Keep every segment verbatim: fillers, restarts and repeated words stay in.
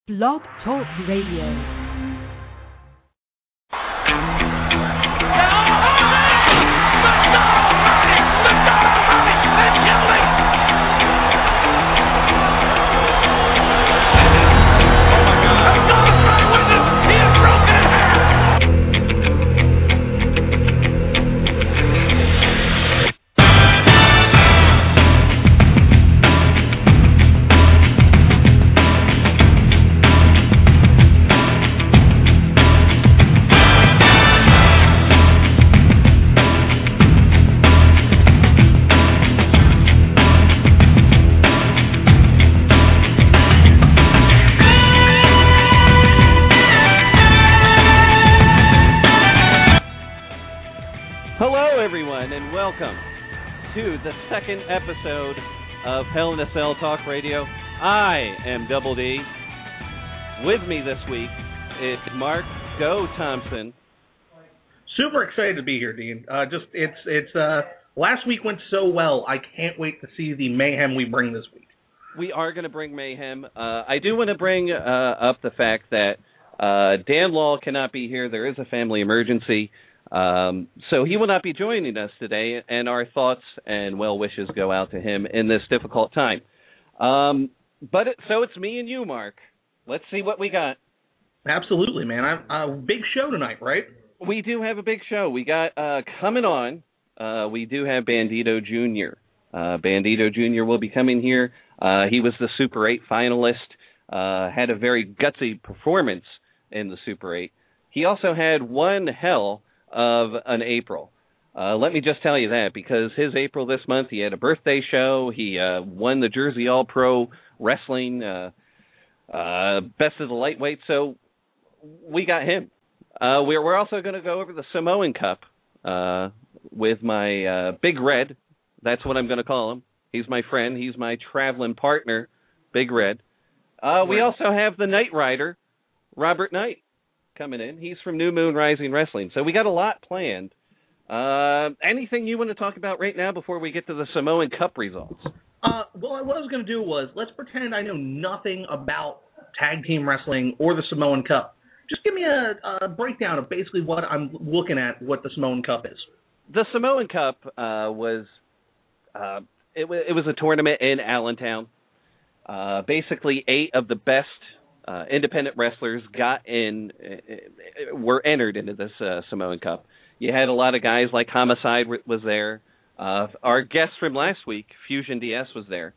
Blog Talk Radio. The second episode of Hell in a Cell Talk Radio. I am Double D. With me this week is Mark Go Thompson. Super excited to be here, Dean. Uh, just it's it's uh, last week went so well. I can't wait to see the mayhem we bring this week. We are going to bring mayhem. Uh, I do want to bring uh, up the fact that uh, Dan Law cannot be here. There is a family emergency. Um, so he will not be joining us today, and our thoughts and well wishes go out to him in this difficult time. Um, but it, so it's me and you, Mark. Let's see what we got. Absolutely, man. A uh, big show tonight, right? We do have a big show. We got uh, coming on. Uh, we do have Bandito Junior Uh, Bandito Junior will be coming here. Uh, he was the Super eight finalist. Uh, had a very gutsy performance in the Super eight. He also had one hell of an April. Uh, let me just tell you that, because his April this month, he had a birthday show. He uh, won the Jersey All-Pro Wrestling uh, uh, Best of the Lightweight, so we got him. Uh, we're, we're also going to go over the Samoan Cup uh, with my uh, Big Red. That's what I'm going to call him. He's my friend. He's my traveling partner, Big Red. Uh, we also have the Knight Rider, Robert Knight, coming in. He's from New Moon Rising Wrestling. So we got a lot planned. Uh, anything you want to talk about right now before we get to the Samoan Cup results? Uh, well, what I was going to do was, let's pretend I know nothing about tag team wrestling or the Samoan Cup. Just give me a, a breakdown of basically what I'm looking at, what the Samoan Cup is. The Samoan Cup uh, was, uh, it, w- it was a tournament in Allentown. Uh, basically, eight of the best Uh, independent wrestlers got in, uh, were entered into this uh, Samoan Cup. You had a lot of guys like Homicide w- was there. Uh, our guest from last week, Fusion D S, was there.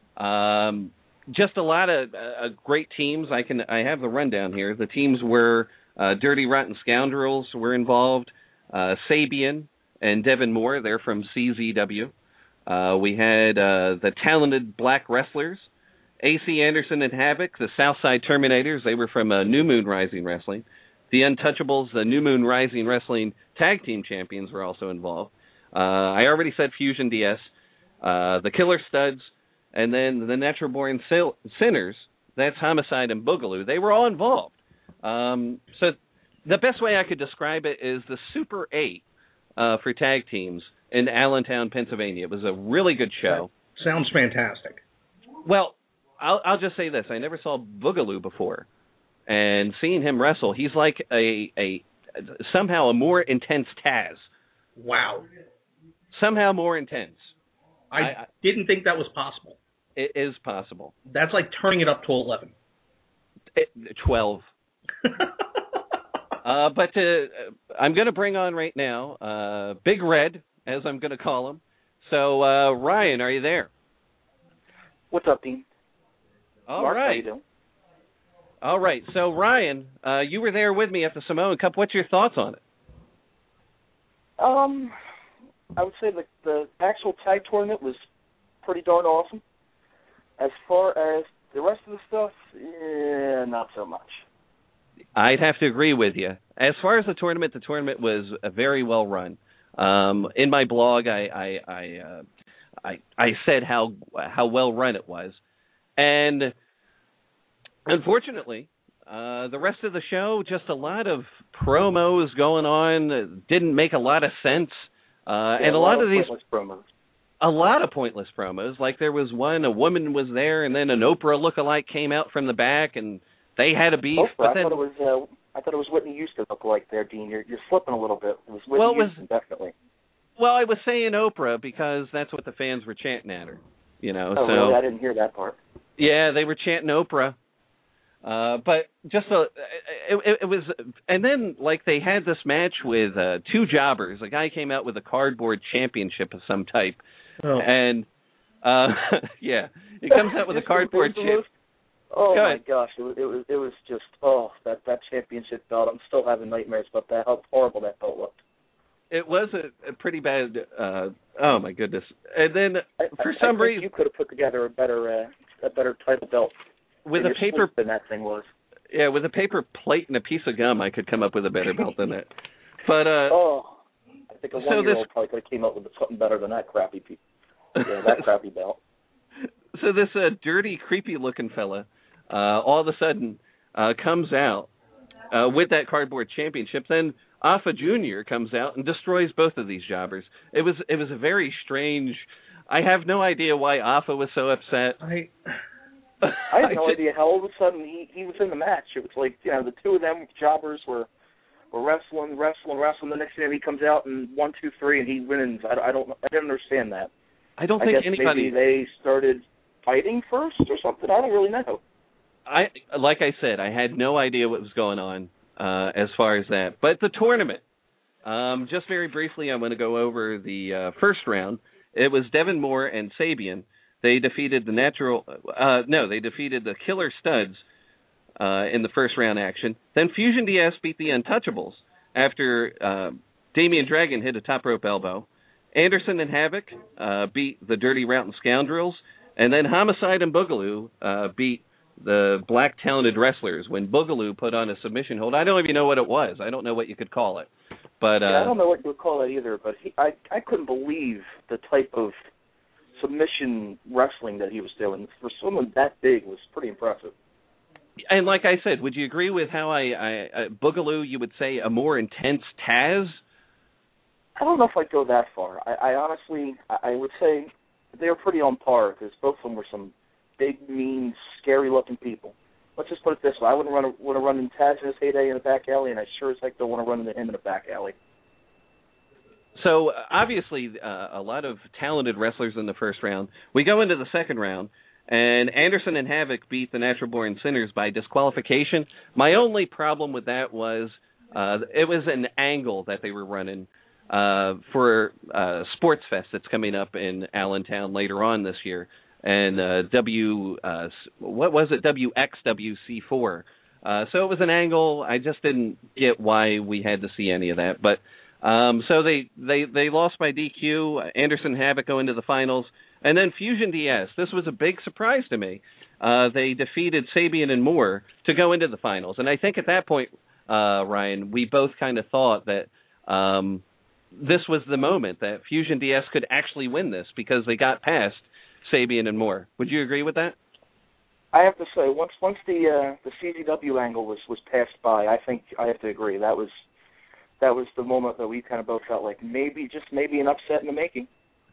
Um, just a lot of uh, great teams. I can I have the rundown here. The teams were uh, Dirty Rotten Scoundrels were involved. Uh, Sabian and Devin Moore, they're from C Z W. Uh, we had uh, the Talented Black Wrestlers. A C Anderson and Havoc, the Southside Terminators, they were from uh, New Moon Rising Wrestling. The Untouchables, the New Moon Rising Wrestling Tag Team Champions, were also involved. Uh, I already said Fusion D S. Uh, the Killer Studs, and then the Natural Born Sil- Sinners, that's Homicide and Boogaloo. They were all involved. Um, so the best way I could describe it is the Super eight uh, for tag teams in Allentown, Pennsylvania. It was a really good show. That sounds fantastic. Well, I'll, I'll just say this. I never saw Boogaloo before. And seeing him wrestle, he's like a, a somehow a more intense Taz. Wow. Somehow more intense. I, I didn't think that was possible. It is possible. That's like turning it up to eleven. It, twelve. uh, but uh, I'm going to bring on right now uh, Big Red, as I'm going to call him. So, uh, Ryan, are you there? What's up, Dean? All Mark, right. How you doing? All right. So, Ryan, uh, you were there with me at the Samoan Cup. What's your thoughts on it? Um, I would say the the actual tag tournament was pretty darn awesome. As far as the rest of the stuff, yeah, not so much. I'd have to agree with you. As far as the tournament, the tournament was uh, very well run. Um, in my blog, I I I, uh, I I said how how well run it was. And unfortunately, uh, the rest of the show, just a lot of promos going on that didn't make a lot of sense. Uh, yeah, and a, a lot, lot of, of these promos. A lot of pointless promos. Like there was one, a woman was there, and then an Oprah lookalike came out from the back and they had a beef. Oprah, but I then, thought it was. Uh, I thought it was Whitney Houston look like there, Dean. You're you're slipping a little bit. It was Whitney well, it was, Houston, definitely. Well, I was saying Oprah because that's what the fans were chanting at her. You know, oh, so really? I didn't hear that part. yeah, they were chanting Oprah. Uh, but just a, it, it, it was, and then like they had this match with uh, two jobbers. A guy came out with a cardboard championship of some type, Oh. and uh, yeah, he comes out with a cardboard chip. Oh Go my ahead. gosh, it was, it was it was just oh that that championship belt. I'm still having nightmares about that. How horrible that belt looked. It was a, a pretty bad. Uh, oh my goodness! And then I, for I, some I think reason, you could have put together a better uh, a better title belt with than a paper than that thing was. Yeah, with a paper plate and a piece of gum, I could come up with a better belt than that. But uh, oh, I think a so one-year-old this- probably could have came up with something better than that crappy piece. Yeah, that crappy belt. So this uh, dirty, creepy-looking fella, uh, all of a sudden uh, comes out uh, with that cardboard championship. Then Alpha Junior comes out and destroys both of these jobbers. It was it was a very strange. I have no idea why Alpha was so upset. I I had no idea how all of a sudden he, he was in the match. It was like, you know, the two of them jobbers were were wrestling, wrestling, wrestling. The next time he comes out and one, two, three, and he wins. I, I don't, I didn't understand that. I don't I think guess anybody. maybe they started fighting first or something. I don't really know. I like I said, I had no idea what was going on uh, as far as that. But the tournament, um, just very briefly, I'm going to go over the uh, first round. It was Devin Moore and Sabian. They defeated the natural. Uh, no, they defeated the Killer Studs uh, in the first round action. Then Fusion D S beat the Untouchables after uh, Damian Dragon hit a top rope elbow. Anderson and Havoc uh, beat the Dirty Rotten Scoundrels, and then Homicide and Boogaloo uh, beat the Black Talented Wrestlers when Boogaloo put on a submission hold. I don't even know what it was. I don't know what you could call it. But uh, yeah, I don't know what you would call that either. But he, I, I couldn't believe the type of submission wrestling that he was doing. For someone that big, was pretty impressive. And like I said, would you agree with how I, I uh, Boogaloo? You would say a more intense Taz. I don't know if I'd go that far. I, I honestly, I, I would say they were pretty on par because both of them were some big, mean, scary-looking people. Let's just put it this way: I wouldn't run want to run in Taz in his heyday in a back alley, and I sure as heck don't want to run into him in a back alley. So uh, obviously, uh, a lot of talented wrestlers in the first round. We go into the second round, and Anderson and Havoc beat the Natural Born Sinners by disqualification. My only problem with that was uh, it was an angle that they were running uh, for uh, Sports Fest that's coming up in Allentown later on this year, and uh, W uh, what was it W X W C four. Uh, so it was an angle. I just didn't get why we had to see any of that, but. Um, so they, they, they lost by D Q. Anderson and Havoc go into the finals. And then Fusion D S. This was a big surprise to me. Uh, they defeated Sabian and Moore to go into the finals. And I think at that point, uh, Ryan, we both kind of thought that um, this was the moment that Fusion D S could actually win this because they got past Sabian and Moore. Would you agree with that? I have to say, once once the uh, the C Z W angle was, was passed by, I think I have to agree. That was that was the moment that we kind of both felt like maybe, just maybe an upset in the making.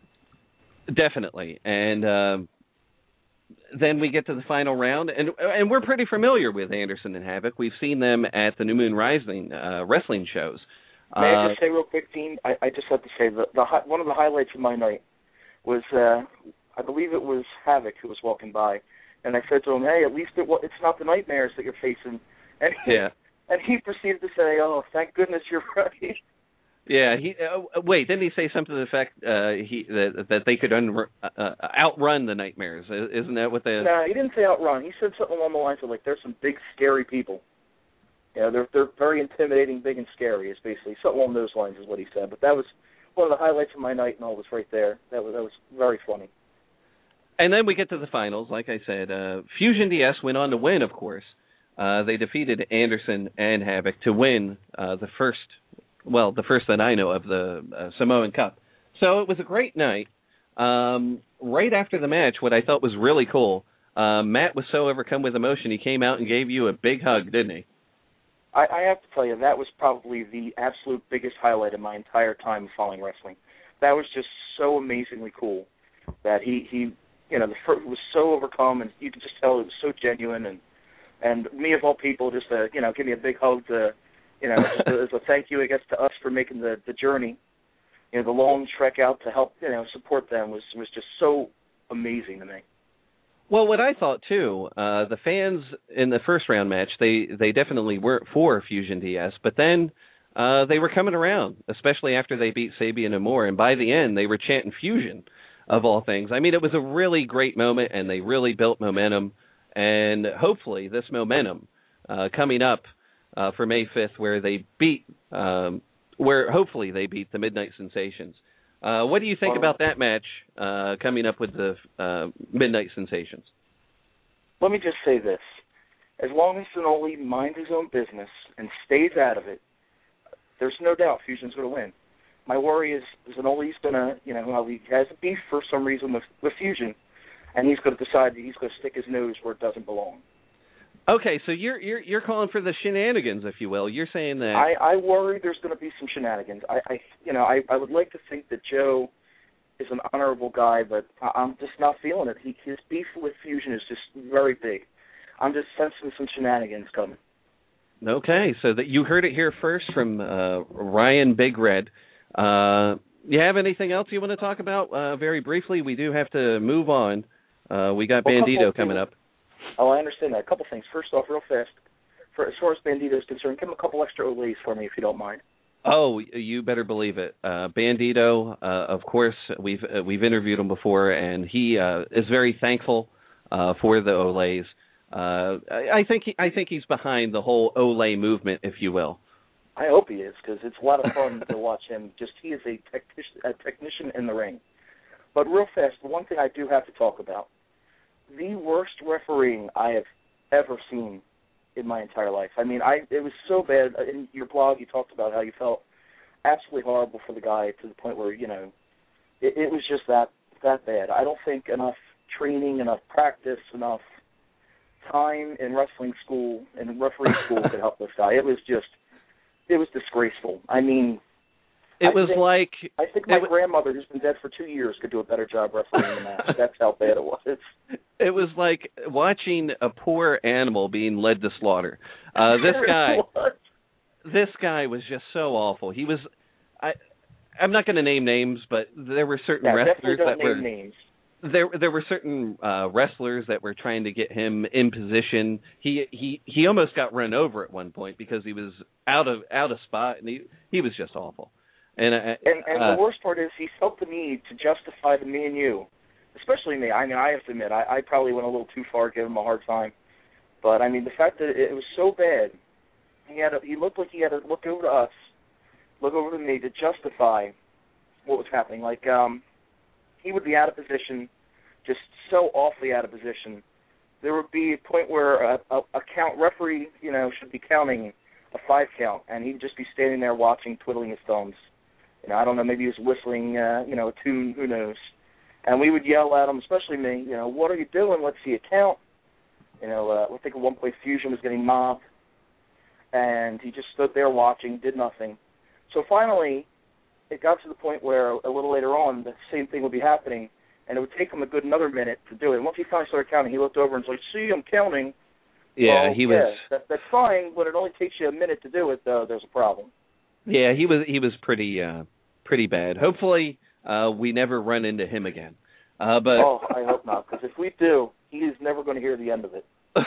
Definitely. And um, then we get to the final round, and and we're pretty familiar with Anderson and Havoc. We've seen them at the New Moon Rising uh, wrestling shows. May I uh, just say real quick, Dean? I, I just have to say the, the one of the highlights of my night was uh, I believe it was Havoc who was walking by, and I said to him, "Hey, at least it, it's not the nightmares that you're facing." And he, yeah. And he proceeded to say, "Oh, thank goodness you're right." Yeah. He uh, wait. Didn't he say something to the effect uh, he that, that they could un, uh, outrun the nightmares? Isn't that what the? No, he didn't say outrun. He said something along the lines of like, "There's some big, scary people. You know, they're they're very intimidating, big and scary." Is basically something along those lines is what he said. But that was one of the highlights of my night, and all was right there. That was that was very funny. And then we get to the finals. Like I said, uh, Fusion D S went on to win, of course. Uh, they defeated Anderson and Havoc to win uh, the first, well, the first that I know of, the uh, Samoan Cup. So it was a great night. Um, right after the match, what I thought was really cool, uh, Matt was so overcome with emotion, he came out and gave you a big hug, didn't he? I, I have to tell you, that was probably the absolute biggest highlight of my entire time following wrestling. That was just so amazingly cool that he, he you know, the first was so overcome, and you could just tell it was so genuine, and And me, of all people, just to, you know, give me a big hug to, you know, just as a thank you, I guess, to us for making the, the journey, you know, the long trek out to help, you know, support them was, was just so amazing to me. Well, what I thought, too, uh, the fans in the first round match, they, they definitely weren't for Fusion D S, but then uh, they were coming around, especially after they beat Sabian and Moore, and by the end, they were chanting Fusion, of all things. I mean, it was a really great moment, and they really built momentum, and hopefully this momentum uh, coming up uh, for May fifth, where they beat, um, where hopefully they beat the Midnight Sensations. Uh, what do you think about that match uh, coming up with the uh, Midnight Sensations? Let me just say this. As long as Zanoli minds his own business and stays out of it, there's no doubt Fusion's going to win. My worry is Zanoli's going to, you know, he has a beef for some reason with, with Fusion, and he's going to decide that he's going to stick his nose where it doesn't belong. Okay, so you're you're you're calling for the shenanigans, if you will. You're saying that I, I worry there's going to be some shenanigans. I, I you know, I, I would like to think that Joe is an honorable guy, but I'm just not feeling it. He, his beef with Fusion is just very big. I'm just sensing some shenanigans coming. Okay, so that you heard it here first from uh, Ryan Big Red. Uh, you have anything else you want to talk about? Uh, very briefly, we do have to move on. Uh, we got well, Bandito coming up. Oh, I understand that. A couple things. First off, real fast, for as far as Bandito is concerned, give him a couple extra Olays for me if you don't mind. Oh, you better believe it. Uh, Bandito, uh, of course, we've uh, we've interviewed him before, and he uh, is very thankful uh, for the Olays. Uh, I, I think he, I think he's behind the whole Olay movement, if you will. I hope he is, because it's a lot of fun to watch him. Just he is a, technici- a technician in the ring. But real fast, the one thing I do have to talk about, the worst refereeing I have ever seen in my entire life. I mean, I it was so bad. In your blog, you talked about how you felt absolutely horrible for the guy to the point where, you know, it, it was just that that bad. I don't think enough training, enough practice, enough time in wrestling school and referee school could help this guy. It was just, it was disgraceful. I mean, it I was think, like I think my w- grandmother, who's been dead for two years, could do a better job refereeing the match. That's how bad it was. It was like watching a poor animal being led to slaughter. Uh, this guy, this guy was just so awful. He was, I, I'm not going to name names, but there were certain yeah, wrestlers don't that name were names. there. There were certain uh, wrestlers that were trying to get him in position. He he he almost got run over at one point because he was out of out of spot, and he he was just awful. And uh, and, and uh, the worst part is he felt the need to justify the me and you. Especially me. I mean, I have to admit, I, I probably went a little too far, giving him a hard time. But I mean, the fact that it was so bad, he had, a, he looked like he had to look over to us, look over to me to justify what was happening. Like, um, he would be out of position, just so awfully out of position. There would be a point where a, a, a count referee, you know, should be counting a five count, and he'd just be standing there watching, twiddling his thumbs. You know, I don't know, maybe he was whistling, uh, you know, a tune, who knows. And we would yell at him, especially me, you know, what are you doing? Let's see a count. You know, uh, I think at one point Fusion was getting mobbed, and he just stood there watching, did nothing. So finally, it got to the point where a little later on, the same thing would be happening, and it would take him a good another minute to do it. And once he finally started counting, he looked over and was like, see, I'm counting. Yeah, well, he yeah, was. That, that's fine. When it only takes you a minute to do it, though, there's a problem. Yeah, he was. He was pretty, uh, pretty bad. Hopefully, uh, we never run into him again. Uh, but oh, I hope not, because if we do, he is never going to hear the end of it.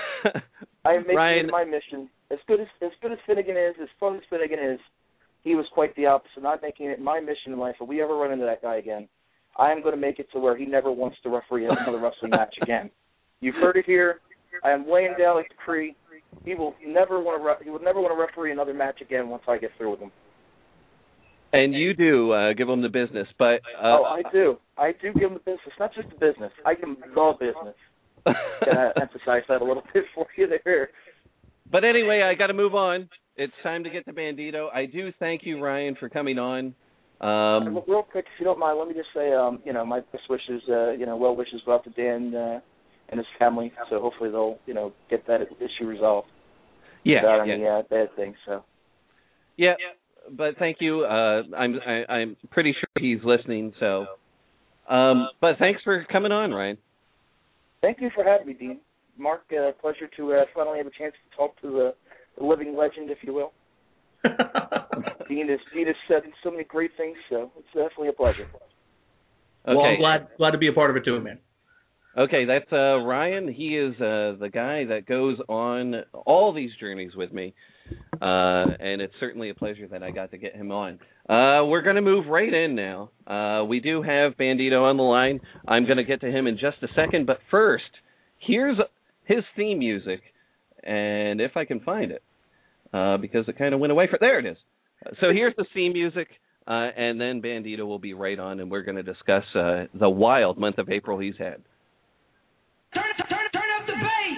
I am making Ryan, it my mission. As good as as good as Finnegan is, as fun as Finnegan is, he was quite the opposite. Not making it my mission in life. If we ever run into that guy again, I am going to make it to where he never wants to referee another wrestling match again. You've heard it here. I am laying down a decree. He will never want to. Re- he will never want to referee another match again once I get through with him. And you do uh, give him the business, but uh, oh, I do. I do give him the business, not just the business. I give him the business. Can I emphasize that a little bit for you there? But anyway, I got to move on. It's time to get to Bandito. I do thank you, Ryan, for coming on. Um, Real quick, if you don't mind, let me just say, um, you know, my best wishes, uh, you know, well wishes go out to Dan uh, and his family. So hopefully they'll, you know, get that issue resolved. Yeah, without yeah. any uh, bad things. So. Yeah. But thank you. Uh, I'm I, I'm pretty sure he's listening. So, um, but thanks for coming on, Ryan. Thank you for having me, Dean. Mark, uh, pleasure to uh, finally have a chance to talk to the, the living legend, if you will. Dean has, Dean has said so many great things, so it's definitely a pleasure. Okay. Well, I'm glad glad to be a part of it too, man. Okay, that's uh, Ryan. He is uh, the guy that goes on all these journeys with me, uh, and it's certainly a pleasure that I got to get him on. Uh, we're going to move right in now. Uh, we do have Bandito on the line. I'm going to get to him in just a second, but first, here's his theme music, and if I can find it, uh, because it kind of went away. For there it is. So here's the theme music. Uh, and then Bandito will be right on, and we're going to discuss uh, the wild month of April he's had. Turn, turn, turn up the bass.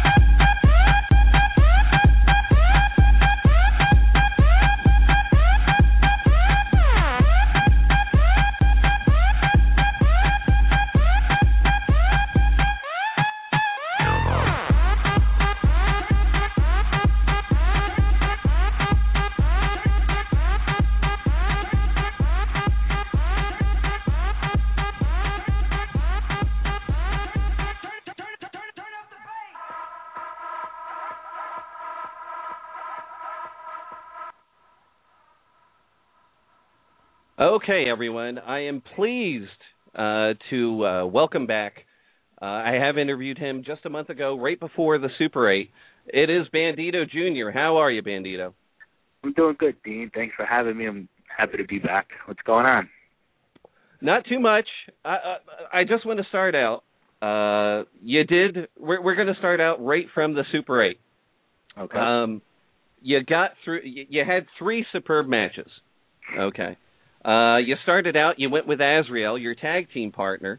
Okay, everyone. I am pleased uh, to uh, welcome back. Uh, I have interviewed him just a month ago, right before the Super eight. It is Bandito Junior How are you, Bandito? I'm doing good, Dean. Thanks for having me. I'm happy to be back. What's going on? Not too much. I, I, I just want to start out. Uh, you did. We're, we're going to start out right from the Super eight. Okay. Um, you got through. You, you had three superb matches. Okay. Uh, you started out, you went with Azrael, your tag team partner.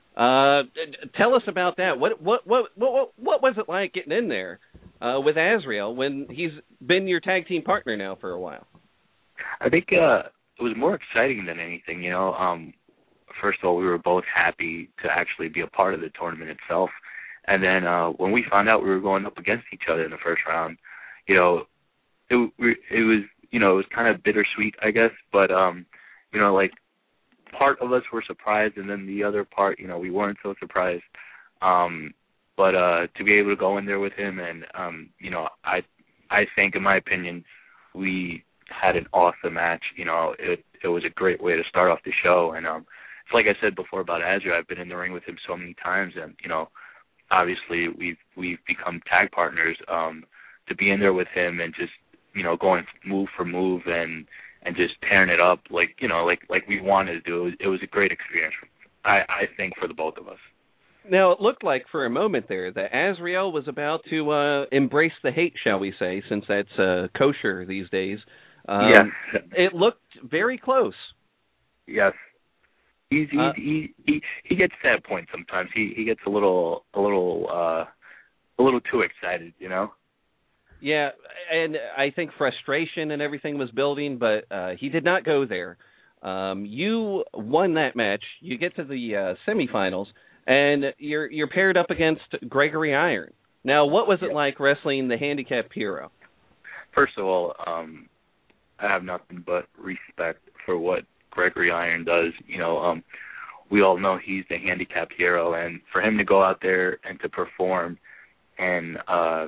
Uh, tell us about that. What what what what what was it like getting in there uh, with Azrael when he's been your tag team partner now for a while? I think uh, it was more exciting than anything. You know, um, first of all, we were both happy to actually be a part of the tournament itself, and then uh, when we found out we were going up against each other in the first round, you know, it it was you know it was kind of bittersweet, I guess, but um. You know, like, part of us were surprised, and then the other part, you know, we weren't so surprised. Um, but uh, to be able to go in there with him, and, um, you know, I I think, in my opinion, we had an awesome match. You know, it it was a great way to start off the show. And um, it's like I said before about Azrael, I've been in the ring with him so many times, and, you know, obviously we've, we've become tag partners. Um, to be in there with him and just, you know, going move for move and and just tearing it up like, you know, like like we wanted to do. It was, it was a great experience, I, I think, for the both of us. Now, it looked like for a moment there that Azrael was about to uh, embrace the hate, shall we say, since that's uh, kosher these days. Um, yes. It looked very close. Yes. He's, he's, uh, he, he he gets to that point sometimes. He he gets a little a little uh, a little too excited, you know. Yeah, and I think frustration and everything was building, but uh, he did not go there. Um, you won that match. You get to the uh, semifinals, and you're you're paired up against Gregory Iron. Now, what was it yeah. like wrestling the handicapped hero? First of all, um, I have nothing but respect for what Gregory Iron does. You know, um, we all know he's the handicapped hero, and for him to go out there and to perform and uh,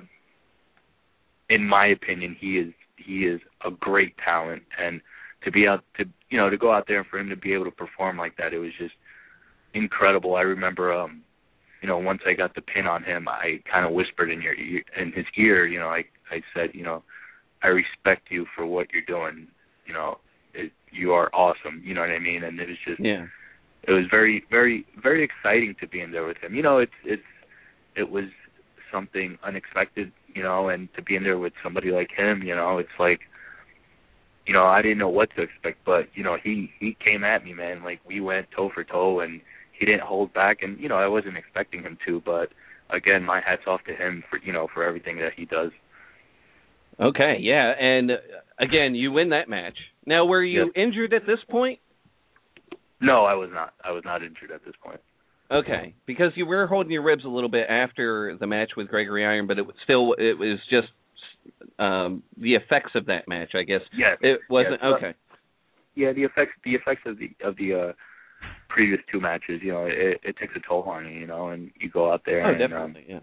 in my opinion, he is he is a great talent, and to be out to you know to go out there and for him to be able to perform like that, it was just incredible. I remember, um, you know, once I got the pin on him, I kind of whispered in your ear, in his ear, you know, I I said, you know, I respect you for what you're doing. You know, it, you are awesome. You know what I mean? And it was just, yeah, it was very very very exciting to be in there with him. You know, it's it's it was something unexpected, you know, and to be in there with somebody like him, you know, it's like, you know, I didn't know what to expect, but, you know, he, he came at me, man, like we went toe for toe and he didn't hold back and, you know, I wasn't expecting him to, but again, my hat's off to him for, you know, for everything that he does. Okay, yeah, and again, you win that match. Now, were you yep. injured at this point? No, I was not. I was not injured at this point. Okay, because you were holding your ribs a little bit after the match with Gregory Iron, but it was still it was just um, the effects of that match, I guess. Yes. It wasn't yes. okay. Yeah, the effects the effects of the of the uh, previous two matches, you know, it, it takes a toll on you, you know, and you go out there Oh, and definitely, um, yeah.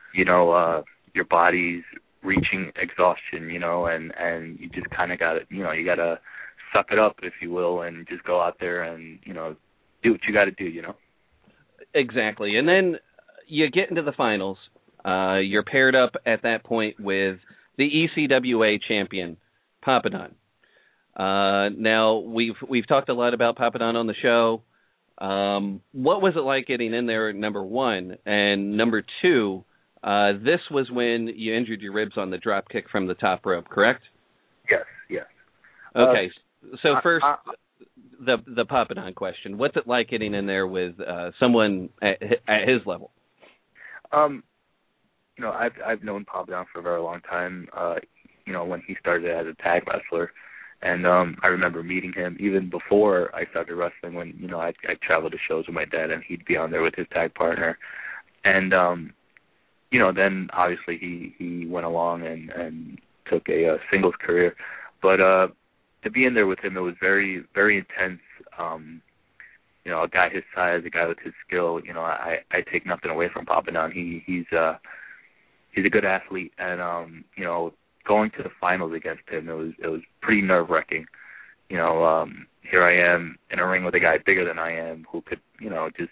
you know, uh, your body's reaching exhaustion, you know, and, and you just kind of got to, you know, you got to suck it up, if you will, and just go out there and, you know, do what you got to do, you know. Exactly. And then you get into the finals. Uh, you're paired up at that point with the E C W A champion, Papadon. Uh, now, we've we've talked a lot about Papadon on the show. Um, what was it like getting in there, number one? And number two, uh, this was when you injured your ribs on the drop kick from the top rope, correct? Yes, yes. Okay, uh, so first, I, I, the the Papadon question. What's it like getting in there with uh, someone at, at his level? Um, you know, I've I've known Papadon for a very long time. Uh, you know, when he started as a tag wrestler. And um, I remember meeting him even before I started wrestling when, you know, I'd, I'd travel to shows with my dad and he'd be on there with his tag partner. And, um, you know, then obviously he, he went along and, and took a, a singles career. But uh, to be in there with him, it was very, very intense. Um, you know, a guy his size, a guy with his skill, you know, I, I take nothing away from Papadon. He, he's, uh, he's a good athlete and, um, you know, going to the finals against him, it was it was pretty nerve-wracking. You know, um, here I am in a ring with a guy bigger than I am who could, you know, just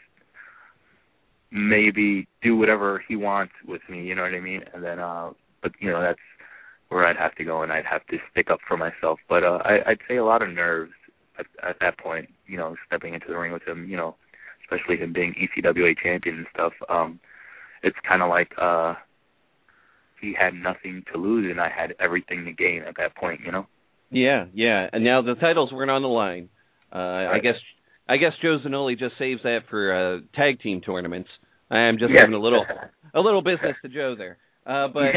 maybe do whatever he wants with me, you know what I mean? And then, uh, but, you know, that's where I'd have to go and I'd have to stick up for myself. But uh, I, I'd say a lot of nerves at, at that point, you know, stepping into the ring with him, you know, especially him being E C W A champion and stuff. Um, it's kind of like... Uh, he had nothing to lose, and I had everything to gain at that point, you know? Yeah, yeah. And now the titles weren't on the line. Uh, right. I guess I guess Joe Zanoli just saves that for uh, tag team tournaments. I'm just yes. having a little a little business to Joe there. Uh, but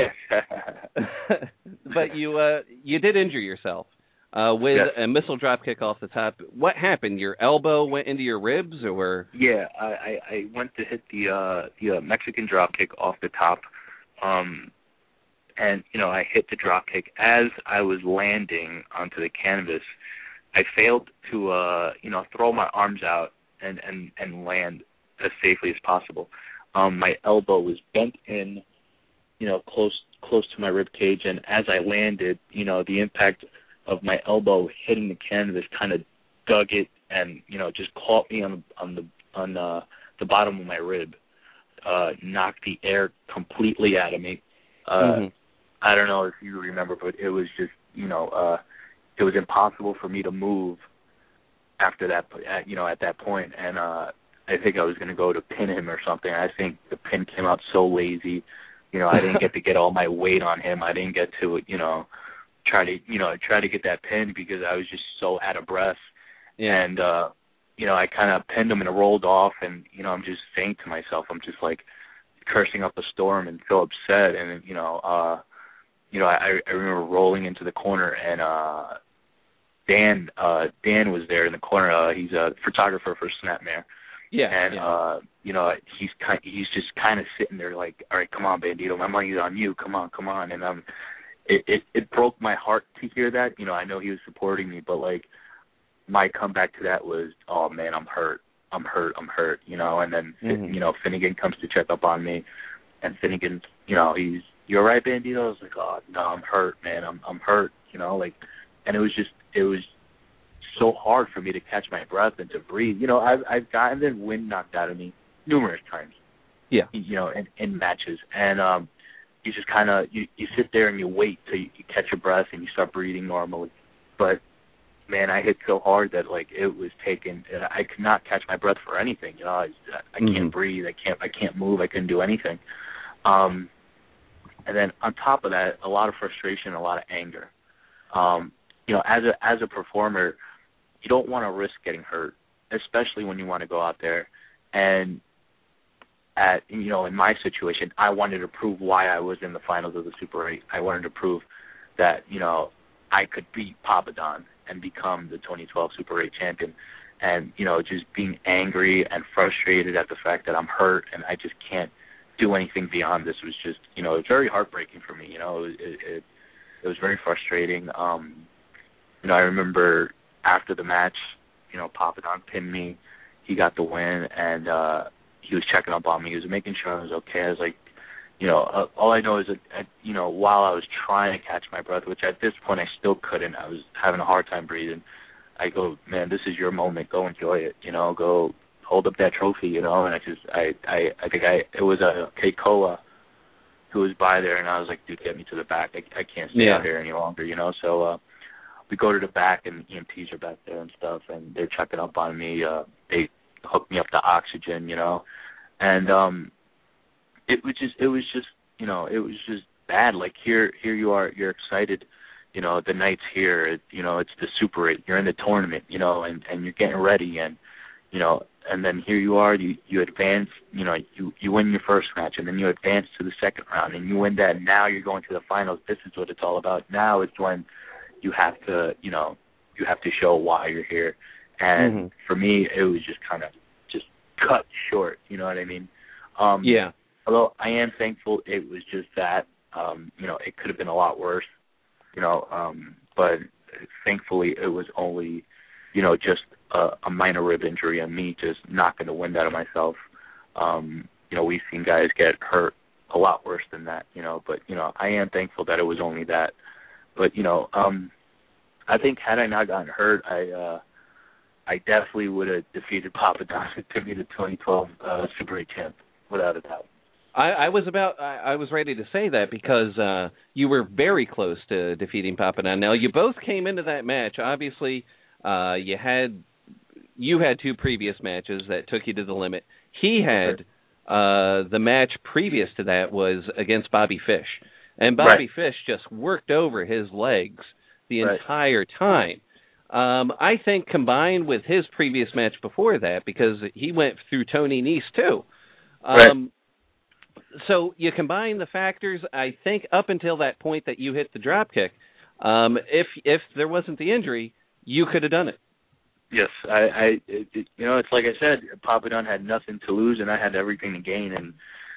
yes. but you uh, you did injure yourself uh, with yes. a missile drop kick off the top. What happened? Your elbow went into your ribs, or? Yeah, I, I, I went to hit the uh, the uh, Mexican drop kick off the top. Um, And, you know, I hit the drop kick. As I was landing onto the canvas, I failed to, uh, you know, throw my arms out and, and, and land as safely as possible. Um, my elbow was bent in, you know, close close to my rib cage. And as I landed, you know, the impact of my elbow hitting the canvas kind of dug it and, you know, just caught me on on the on uh, the bottom of my rib, uh, knocked the air completely out of me. Uh, mm-hmm. I don't know if you remember, but it was just, you know, uh, it was impossible for me to move after that, you know, at that point. And uh, I think I was going to go to pin him or something. I think the pin came out so lazy. You know, I didn't get to get all my weight on him. I didn't get to, you know, try to, you know, try to get that pin because I was just so out of breath. Yeah. And, uh, you know, I kind of pinned him and it rolled off. And, you know, I'm just saying to myself, I'm just like cursing up a storm and so upset. And, you know, uh, You know, I, I remember rolling into the corner, and uh, Dan uh, Dan was there in the corner. Uh, he's a photographer for Snapmare. Yeah. And yeah. Uh, you know, he's kind, he's just kind of sitting there like, all right, come on, Bandito, my money's on you. Come on, come on. And um, it, it it broke my heart to hear that. You know, I know he was supporting me, but like my comeback to that was, oh man, I'm hurt, I'm hurt, I'm hurt. You know, and then mm-hmm. you know Finnegan comes to check up on me, and Finnegan, you know, he's. You all right, Bandito? I was like, oh, no, I'm hurt, man. I'm I'm hurt, you know, like, and it was just, it was so hard for me to catch my breath and to breathe. You know, I've I've gotten the wind knocked out of me numerous times. Yeah. You know, in, in matches, and um, you just kind of you, you sit there and you wait till you, you catch your breath and you start breathing normally. But man, I hit so hard that like it was taken. I could not catch my breath for anything. You know, I I can't mm-hmm. breathe. I can't I can't move. I couldn't do anything. Um. And then on top of that, a lot of frustration, a lot of anger. Um, you know, as a as a performer, you don't want to risk getting hurt, especially when you want to go out there. And at you know, in my situation, I wanted to prove why I was in the finals of the Super eight. I wanted to prove that you know I could beat Papadon and become the twenty twelve Super eight champion. And you know, just being angry and frustrated at the fact that I'm hurt and I just can't do anything beyond this was just, you know, very heartbreaking for me. You know, it it, it was very frustrating. Um, you know, I remember after the match, you know, Papadon pinned me. He got the win, and uh, he was checking up on me. He was making sure I was okay. I was like, you know, uh, all I know is that, uh, you know, while I was trying to catch my breath, which at this point I still couldn't, I was having a hard time breathing. I go, man, this is your moment. Go enjoy it. You know, go hold up that trophy. You know, and I just, I, I, I think I, it was a Keikoa who was by there, and I was like, dude, get me to the back. I, I can't stay yeah. out here any longer. You know, so uh, we go to the back, and E M Ts are back there and stuff, and they're checking up on me. Uh, they hooked me up to oxygen. You know, and um, it was just, it was just, you know, it was just bad. Like here, here you are, you're excited. You know, the night's here, it, you know, it's the Super eight, you're in the tournament, you know, and, and you're getting ready, and, you know, and then here you are, you, you advance, you know, you, you win your first match, and then you advance to the second round, and you win that, and now you're going to the finals. This is what it's all about. Now it's when you have to, you know, you have to show why you're here. And mm-hmm. for me, it was just kind of just cut short, you know what I mean? Um, yeah. Although I am thankful it was just that, um, you know, it could have been a lot worse. You know, um, but thankfully it was only, you know, just a, a minor rib injury and me just knocking the wind out of myself. Um, you know, we've seen guys get hurt a lot worse than that, you know, but, you know, I am thankful that it was only that. But, you know, um, I think had I not gotten hurt, I uh, I definitely would have defeated Papa Don to be the twenty twelve uh, Super eight champ, without a doubt. I, I was about. I, I was ready to say that because uh, you were very close to defeating Papadon. Now you both came into that match. Obviously, uh, you had you had two previous matches that took you to the limit. He had uh, the match previous to that was against Bobby Fish, and Bobby right. Fish just worked over his legs the right. entire time. Um, I think combined with his previous match before that, because he went through Tony Nese too. Um, right. So you combine the factors, I think up until that point that you hit the drop kick, um, if if there wasn't the injury, you could have done it. Yes, I, I it, you know, it's like I said, Papa Don had nothing to lose and I had everything to gain, and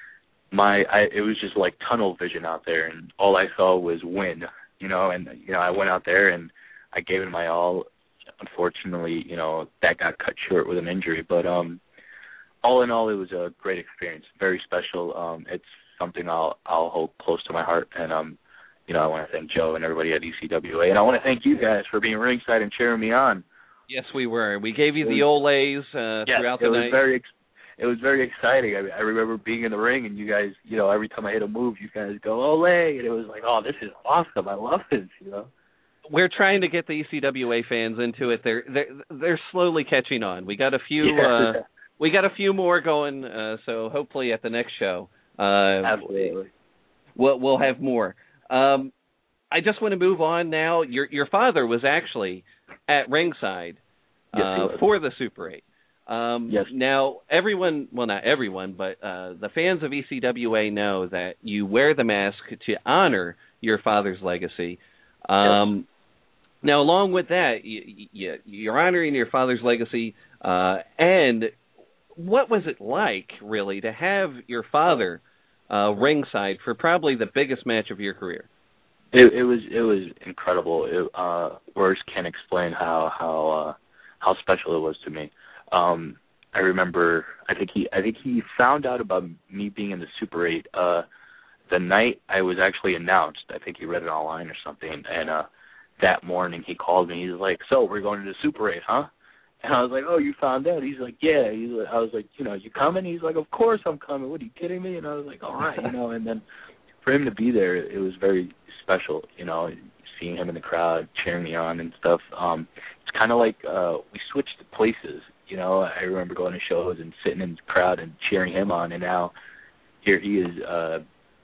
my I it was just like tunnel vision out there, and all I saw was win, you know, and you know, I went out there and I gave it my all. Unfortunately, you know, that got cut short with an injury, but um all in all, it was a great experience, very special. Um, it's something I'll I'll hold close to my heart, and um, you know, I want to thank Joe and everybody at E C W A, and I want to thank you guys for being ringside and cheering me on. Yes, we were. We gave you the olays uh, yes, throughout the it was night. Very, it was very exciting. I, I remember being in the ring, and you guys, you know, every time I hit a move, you guys go Olay, and it was like, oh, this is awesome. I love this, you know. We're trying to get the E C W A fans into it. They're they're they're slowly catching on. We got a few. Yeah. Uh, We got a few more going, uh, so hopefully at the next show, uh, absolutely, we'll we'll have more. Um, I just want to move on now. Your your father was actually at ringside uh, yes, for the Super eight. Um, yes. Now everyone, well not everyone, but uh, the fans of E C W A know that you wear the mask to honor your father's legacy. Um, yes. Now, along with that, you, you, you're honoring your father's legacy, uh, and what was it like, really, to have your father uh, ringside for probably the biggest match of your career? It, it was it was incredible. It, uh, words can't explain how how uh, how special it was to me. Um, I remember, I think he I think he found out about me being in the Super eight uh, the night I was actually announced. I think he read it online or something, and uh, that morning he called me. He's like, "So we're going to the Super eight, huh?" And I was like, "Oh, you found out?" He's like, "Yeah." He's like, I was like, "You know, you coming?" He's like, "Of course I'm coming. What, are you kidding me?" And I was like, "All right, you know." And then for him to be there, it was very special, you know, seeing him in the crowd, cheering me on and stuff. Um, it's kind of like uh, we switched places, you know. I remember going to shows and sitting in the crowd and cheering him on, and now here he is uh,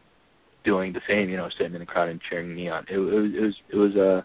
doing the same, you know, sitting in the crowd and cheering me on. It, it was, it was, it was, uh,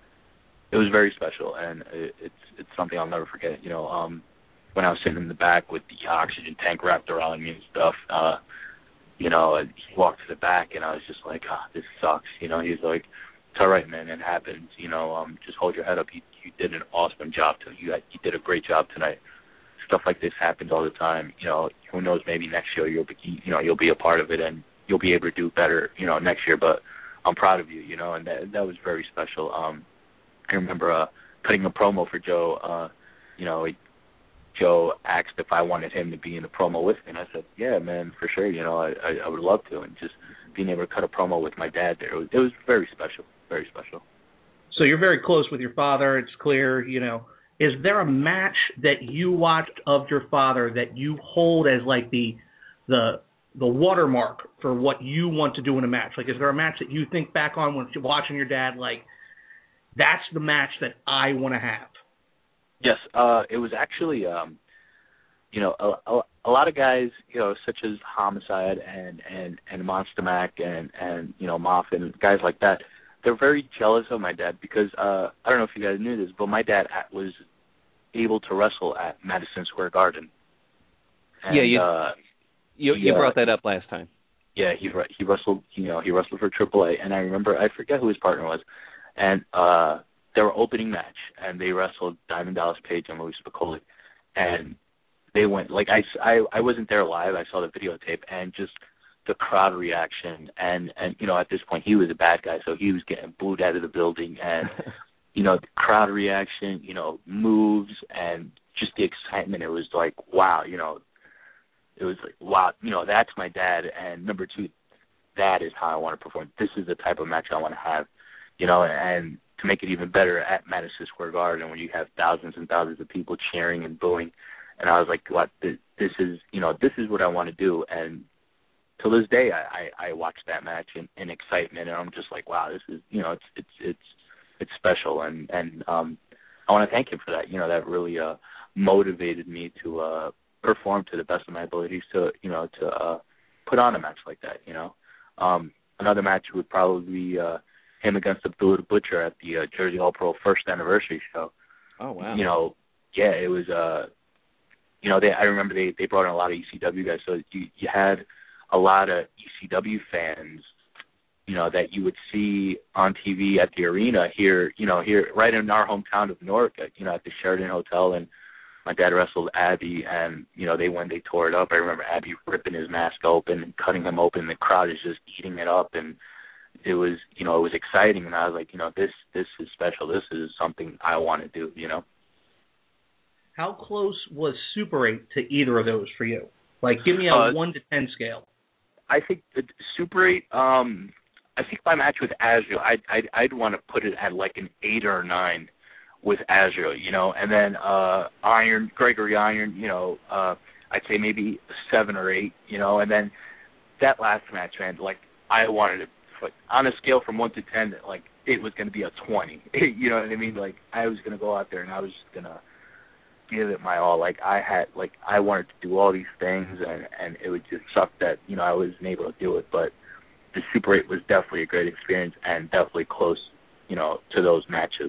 it was very special, and it, it's it's something I'll never forget. You know, um, when I was sitting in the back with the oxygen tank wrapped around me and stuff, uh, you know, he walked to the back, and I was just like, "Ah, oh, this sucks." You know, he's like, "It's all right, man. It happens. You know, um, just hold your head up. You you did an awesome job tonight. You you did a great job tonight. Stuff like this happens all the time. You know, who knows? Maybe next year you'll be you know you'll be a part of it, and you'll be able to do better. You know, next year. But I'm proud of you. You know, and that that was very special. Um, I remember uh, cutting a promo for Joe. Uh, you know, he, Joe asked if I wanted him to be in the promo with me, and I said, yeah, man, for sure. You know, I, I, I would love to. And just being able to cut a promo with my dad there, it was, it was very special, very special. So you're very close with your father. It's clear, you know. Is there a match that you watched of your father that you hold as like the the the watermark for what you want to do in a match? Like, is there a match that you think back on when you're watching your dad, like, that's the match that I want to have? Yes, uh, it was actually, um, you know, a, a, a lot of guys, you know, such as Homicide and, and, and Monster Mac and, and, you know, Moffin, guys like that, they're very jealous of my dad because, uh, I don't know if you guys knew this, but my dad was able to wrestle at Madison Square Garden. And, yeah, you, uh, you, he, you brought uh, that up last time. Yeah, he he wrestled, you know, he wrestled for triple A, and I remember, I forget who his partner was, and uh, they were opening match, and they wrestled Diamond Dallas Page and Luis Piccoli, and they went, like, I, I, I wasn't there live, I saw the videotape, and just the crowd reaction, and, and, you know, at this point, he was a bad guy, so he was getting booed out of the building, and, you know, the crowd reaction, you know, moves, and just the excitement, it was like, wow, you know, it was like, wow, you know, that's my dad, and number two, that is how I want to perform. This is the type of match I want to have, you know, and to make it even better at Madison Square Garden when you have thousands and thousands of people cheering and booing, and I was like, what, this, this is, you know, this is what I want to do, and to this day, I, I, I watch that match in, in excitement, and I'm just like, wow, this is, you know, it's, it's, it's, it's special, and, and, um, I want to thank him for that, you know, that really, uh, motivated me to, uh, perform to the best of my abilities to, you know, to uh, put on a match like that, you know. Um, another match would probably be uh, him against Abdullah the Butcher at the uh, Jersey All Pro first anniversary show. Oh, wow. You know, yeah, it was, uh, you know, they, I remember they, they brought in a lot of E C W guys, so you, you had a lot of E C W fans, you know, that you would see on T V at the arena here, you know, here right in our hometown of Newark, you know, at the Sheraton Hotel, and my dad wrestled Abby, and, you know, they when they tore it up, I remember Abby ripping his mask open and cutting him open. The crowd is just eating it up, and it was, you know, it was exciting. And I was like, you know, this this is special. This is something I want to do, you know. How close was Super eight to either of those for you? Like, give me a uh, one to ten scale. I think the Super eight. Um, I think my match with Azrael, I'd I'd, I'd want to put it at like an eight or a nine. With Azrael, you know, and then uh, Iron, Gregory Iron, you know, uh, I'd say maybe seven or eight, you know, and then that last match, man, like, I wanted it, like, on a scale from one to ten, like, it was going to be a twenty, you know what I mean? Like, I was going to go out there and I was just going to give it my all. Like, I had, like, I wanted to do all these things, and, and it would just suck that, you know, I wasn't able to do it, but the Super eight was definitely a great experience and definitely close, you know, to those matches.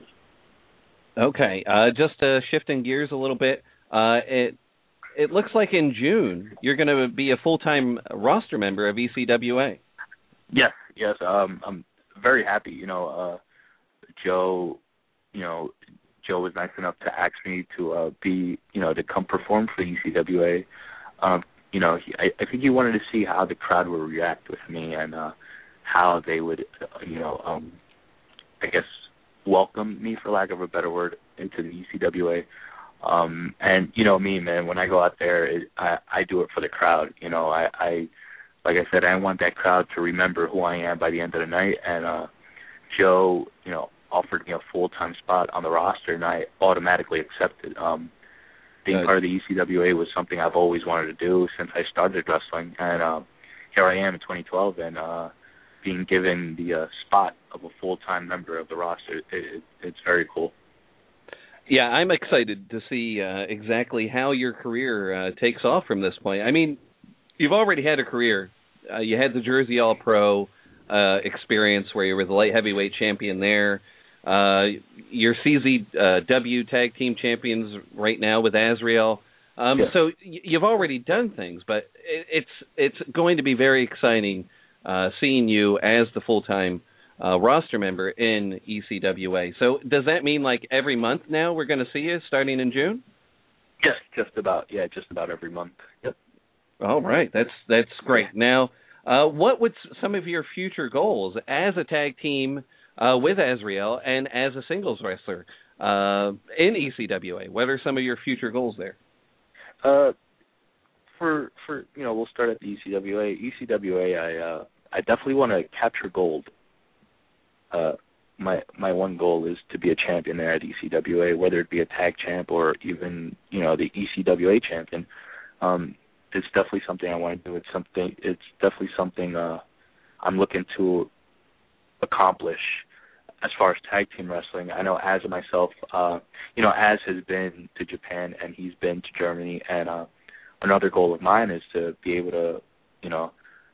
Okay, uh, just uh, shifting gears a little bit, uh, it it looks like in June you're going to be a full-time roster member of E C W A. Yes, yes, um, I'm very happy. You know, uh, Joe, you know, Joe was nice enough to ask me to uh, be, you know, to come perform for E C W A. Um, you know, he, I, I think he wanted to see how the crowd would react with me and uh, how they would, uh, you know, um, I guess, welcome me, for lack of a better word, into the E C W A. Um, and, you know me, man, when I go out there, it, I, I do it for the crowd. You know, I, I, like I said, I want that crowd to remember who I am by the end of the night. And uh, Joe, you know, offered me a full-time spot on the roster, and I automatically accepted. Um, being part of the E C W A was something I've always wanted to do since I started wrestling. And uh, here I am in twenty twelve, and uh, being given the uh, spot of a full-time member of the roster, it, it, it's very cool. Yeah, I'm excited to see uh, exactly how your career uh, takes off from this point. I mean, you've already had a career. Uh, you had the Jersey All-Pro uh, experience where you were the light heavyweight champion there. Uh, you're C Z W Tag Team Champions right now with Azrael. Um, yeah. So y- you've already done things, but it, it's it's going to be very exciting Uh, seeing you as the full-time uh, roster member in E C W A. So does that mean like every month now we're going to see you starting in June? Yes, just about. Yeah, just about every month. Yep. All right, that's that's great. Now, uh, what would some of your future goals as a tag team uh, with Azrael and as a singles wrestler uh, in E C W A? What are some of your future goals there? Uh, for for you know, we'll start at the E C W A. E C W A, I uh, I definitely want to capture gold. Uh, my my one goal is to be a champion there at E C W A, whether it be a tag champ or even you know the E C W A champion. Um, it's definitely something I want to do. It's something. It's definitely something uh, I'm looking to accomplish. As far as tag team wrestling, I know Az and myself, uh, you know, Az has been to Japan and he's been to Germany, and uh, another goal of mine is to be able to, you know,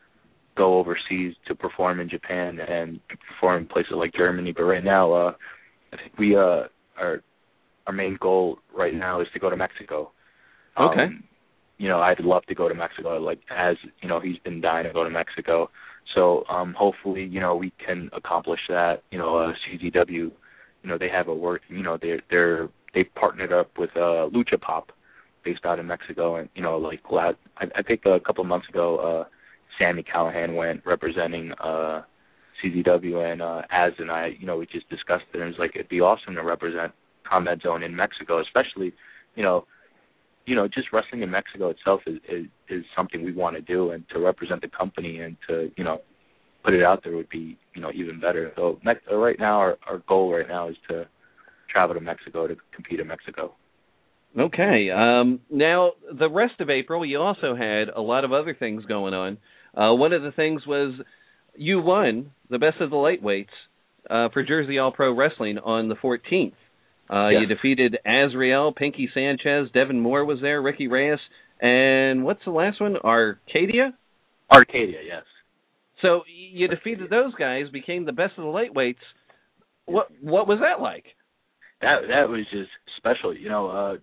go overseas to perform in Japan and perform in places like Germany. But right now, uh, I think we uh, our our main goal right now is to go to Mexico. Okay. Um, you know, I'd love to go to Mexico. Like, as you know, he's been dying to go to Mexico. So um, hopefully, you know, we can accomplish that. You know, uh, C Z W, you know, they have a work. You know, they're they're they partnered up with uh, Lucha Pop, based out in Mexico, and you know, like I, I think a couple of months ago, uh, Sammy Callahan went representing uh, C Z W, and uh, Az and I, you know, we just discussed it, and it's like it'd be awesome to represent Combat Zone in Mexico, especially, you know. You know, just wrestling in Mexico itself is, is is something we want to do, and to represent the company and to, you know, put it out there would be, you know, even better. So right now, our, our goal right now is to travel to Mexico to compete in Mexico. Okay. Um, now, the rest of April, you also had a lot of other things going on. Uh, one of the things was you won the Best of the Lightweights uh, for Jersey All Pro Wrestling on the fourteenth. Uh, yeah. You defeated Azrael, Pinky Sanchez, Devin Moore was there, Ricky Reyes, and what's the last one? Arcadia? Arcadia, yes. So you defeated those guys, became the Best of the Lightweights. What what was that like? That that was just special. You know, uh,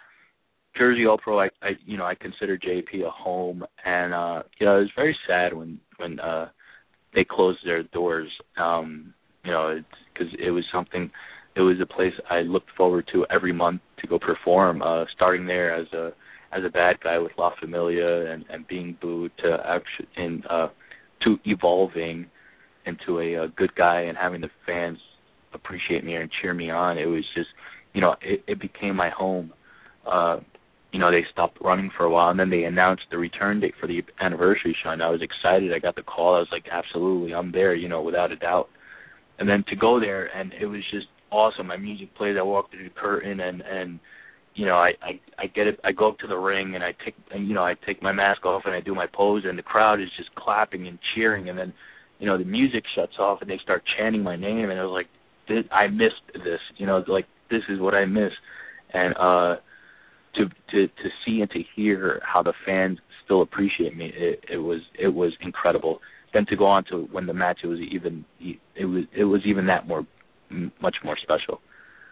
Jersey All Pro, I, I you know I consider J P a home, and uh, you know it was very sad when when uh, they closed their doors. Um, you know, because it was something. It was a place I looked forward to every month to go perform. Uh, starting there as a as a bad guy with La Familia and, and being booed to actually in uh, to evolving into a, a good guy and having the fans appreciate me and cheer me on. It was just, you know, it, it became my home. Uh, you know, they stopped running for a while, and then they announced the return date for the anniversary show, and I was excited. I got the call. I was like, absolutely, I'm there, you know, without a doubt. And then to go there, and it was just awesome. My music plays. I walk through the curtain, and and you know, I, I I get it. I go up to the ring, and I take and you know I take my mask off, and I do my pose, and the crowd is just clapping and cheering, and then you know the music shuts off, and they start chanting my name, and I was like, this, I missed this. You know, like this is what I miss, and uh, to to to see and to hear how the fans still appreciate me, it, it was it was incredible. Then to go on to when the match, it was even it was it was even that more. much more special.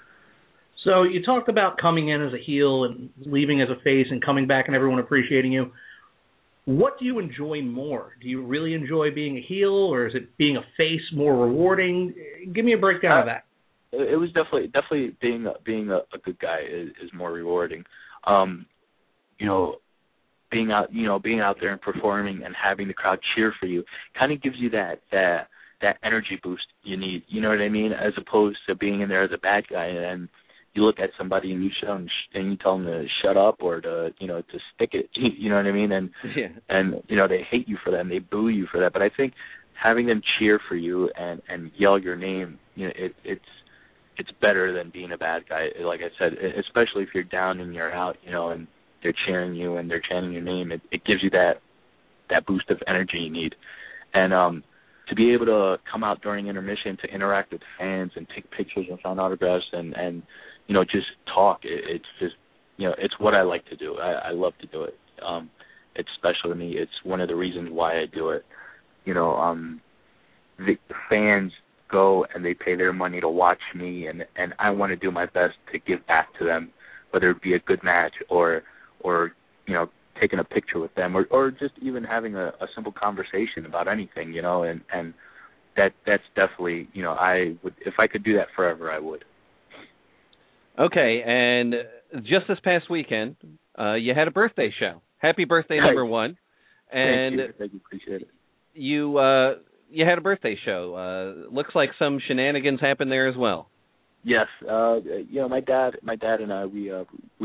So you talked about coming in as a heel and leaving as a face and coming back and everyone appreciating you. What do you enjoy more? Do you really enjoy being a heel, or is it being a face more rewarding? Give me a breakdown uh, of that. It was definitely definitely being a, being a, a good guy is, is more rewarding. Um, you know, being out you know being out there and performing and having the crowd cheer for you kind of gives you that that. that energy boost you need, you know what I mean, as opposed to being in there as a bad guy and you look at somebody and you show them sh- and you tell them to shut up or to, you know, to stick it, you know what I mean, and yeah. and you know they hate you for that and they boo you for that, but I think having them cheer for you and and yell your name, you know, it, it's it's better than being a bad guy. Like I said, especially if you're down and you're out, you know, and they're cheering you and they're chanting your name, it, it gives you that that boost of energy you need, and um. to be able to come out during intermission to interact with fans and take pictures and sign autographs and, and you know, just talk, it, it's just, you know, it's what I like to do. I, I love to do it. Um, it's special to me. It's one of the reasons why I do it. You know, um, the fans go and they pay their money to watch me, and, and I want to do my best to give back to them, whether it be a good match or, or you know, taking a picture with them, or, or just even having a, a simple conversation about anything, you know, and, and that that's definitely, you know, I would, if I could do that forever, I would. Okay, and just this past weekend, uh, you had a birthday show. Happy birthday, number one. And Thank you. Thank you. Appreciate it. You, uh, you had a birthday show. Uh, looks like some shenanigans happened there as well. Yes, uh, you know, my dad, my dad and I, we uh, we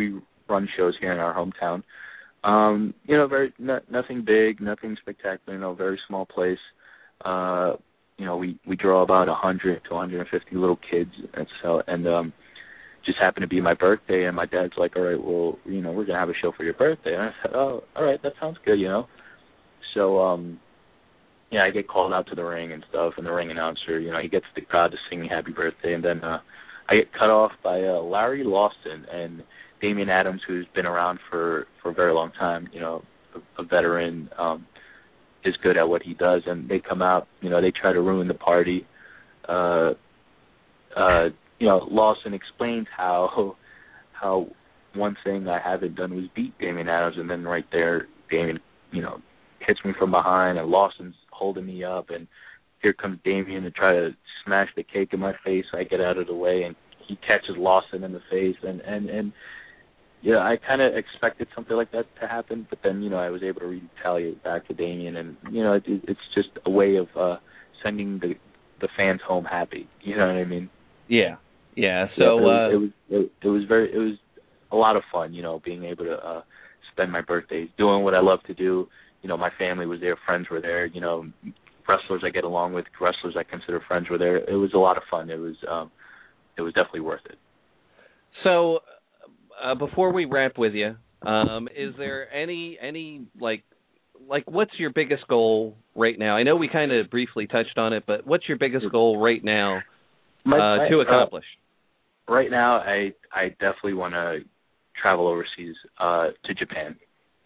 run shows here in our hometown. Um, you know, very no, nothing big, nothing spectacular. You know, very small place. Uh, you know, we we draw about a hundred to one hundred fifty little kids, and so and um, just happened to be my birthday, and my dad's like, all right, well, you know, we're gonna have a show for your birthday. And I said, oh, all right, that sounds good, you know. So, um, yeah, I get called out to the ring and stuff, and the ring announcer, you know, he gets the crowd to sing me happy birthday, and then uh, I get cut off by uh, Larry Lawson and Damian Adams, who's been around for, for a very long time, you know, a, a veteran, um, is good at what he does, and they come out, you know, they try to ruin the party. Uh, uh, you know, Lawson explains how how one thing I haven't done was beat Damian Adams, and then right there, Damian, you know, hits me from behind, and Lawson's holding me up, and here comes Damian to try to smash the cake in my face. I get out of the way, and he catches Lawson in the face, and, and, and yeah, I kind of expected something like that to happen, but then, you know, I was able to retaliate back to Damian, and, you know, it, it's just a way of uh, sending the the fans home happy. You know what I mean? Yeah, yeah. So yeah, uh, it, was, it was it, it was very it was a lot of fun. You know, being able to uh, spend my birthdays doing what I love to do. You know, my family was there, friends were there. You know, wrestlers I get along with, wrestlers I consider friends were there. It was a lot of fun. It was um, it was definitely worth it. So. Uh, before we wrap with you, um, is there any any like like what's your biggest goal right now? I know we kind of briefly touched on it, but what's your biggest goal right now uh, My, to accomplish? Uh, right now, I I definitely want to travel overseas uh, to Japan.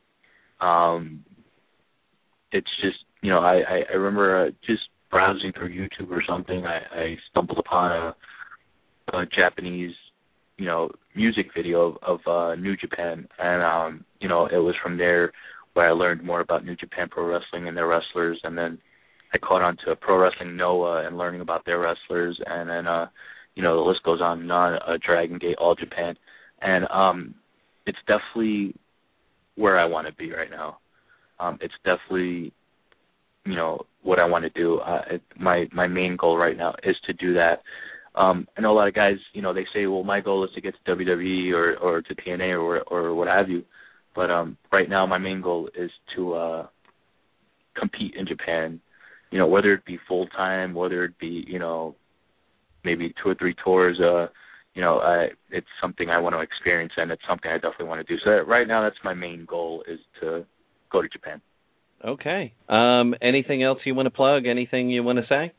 Um, it's just you know I I, I remember uh, just browsing through YouTube or something. I, I stumbled upon a, a Japanese. you know, music video of, of uh, New Japan. And, um, you know, it was from there where I learned more about New Japan Pro Wrestling and their wrestlers. And then I caught on to Pro Wrestling Noah and learning about their wrestlers. And then, uh, you know, the list goes on and on, uh, Dragon Gate, All Japan. And um, it's definitely where I want to be right now. Um, it's definitely, you know, what I want to do. Uh, it, my, my main goal right now is to do that. Um, I know a lot of guys, you know, they say, well, my goal is to get to W W E or, or to T N A or or what have you. But um, right now my main goal is to uh, compete in Japan, you know, whether it be full-time, whether it be, you know, maybe two or three tours. Uh, you know, I, it's something I want to experience, and it's something I definitely want to do. So right now that's my main goal, is to go to Japan. Okay. Um, anything else you want to plug? Anything you want to say?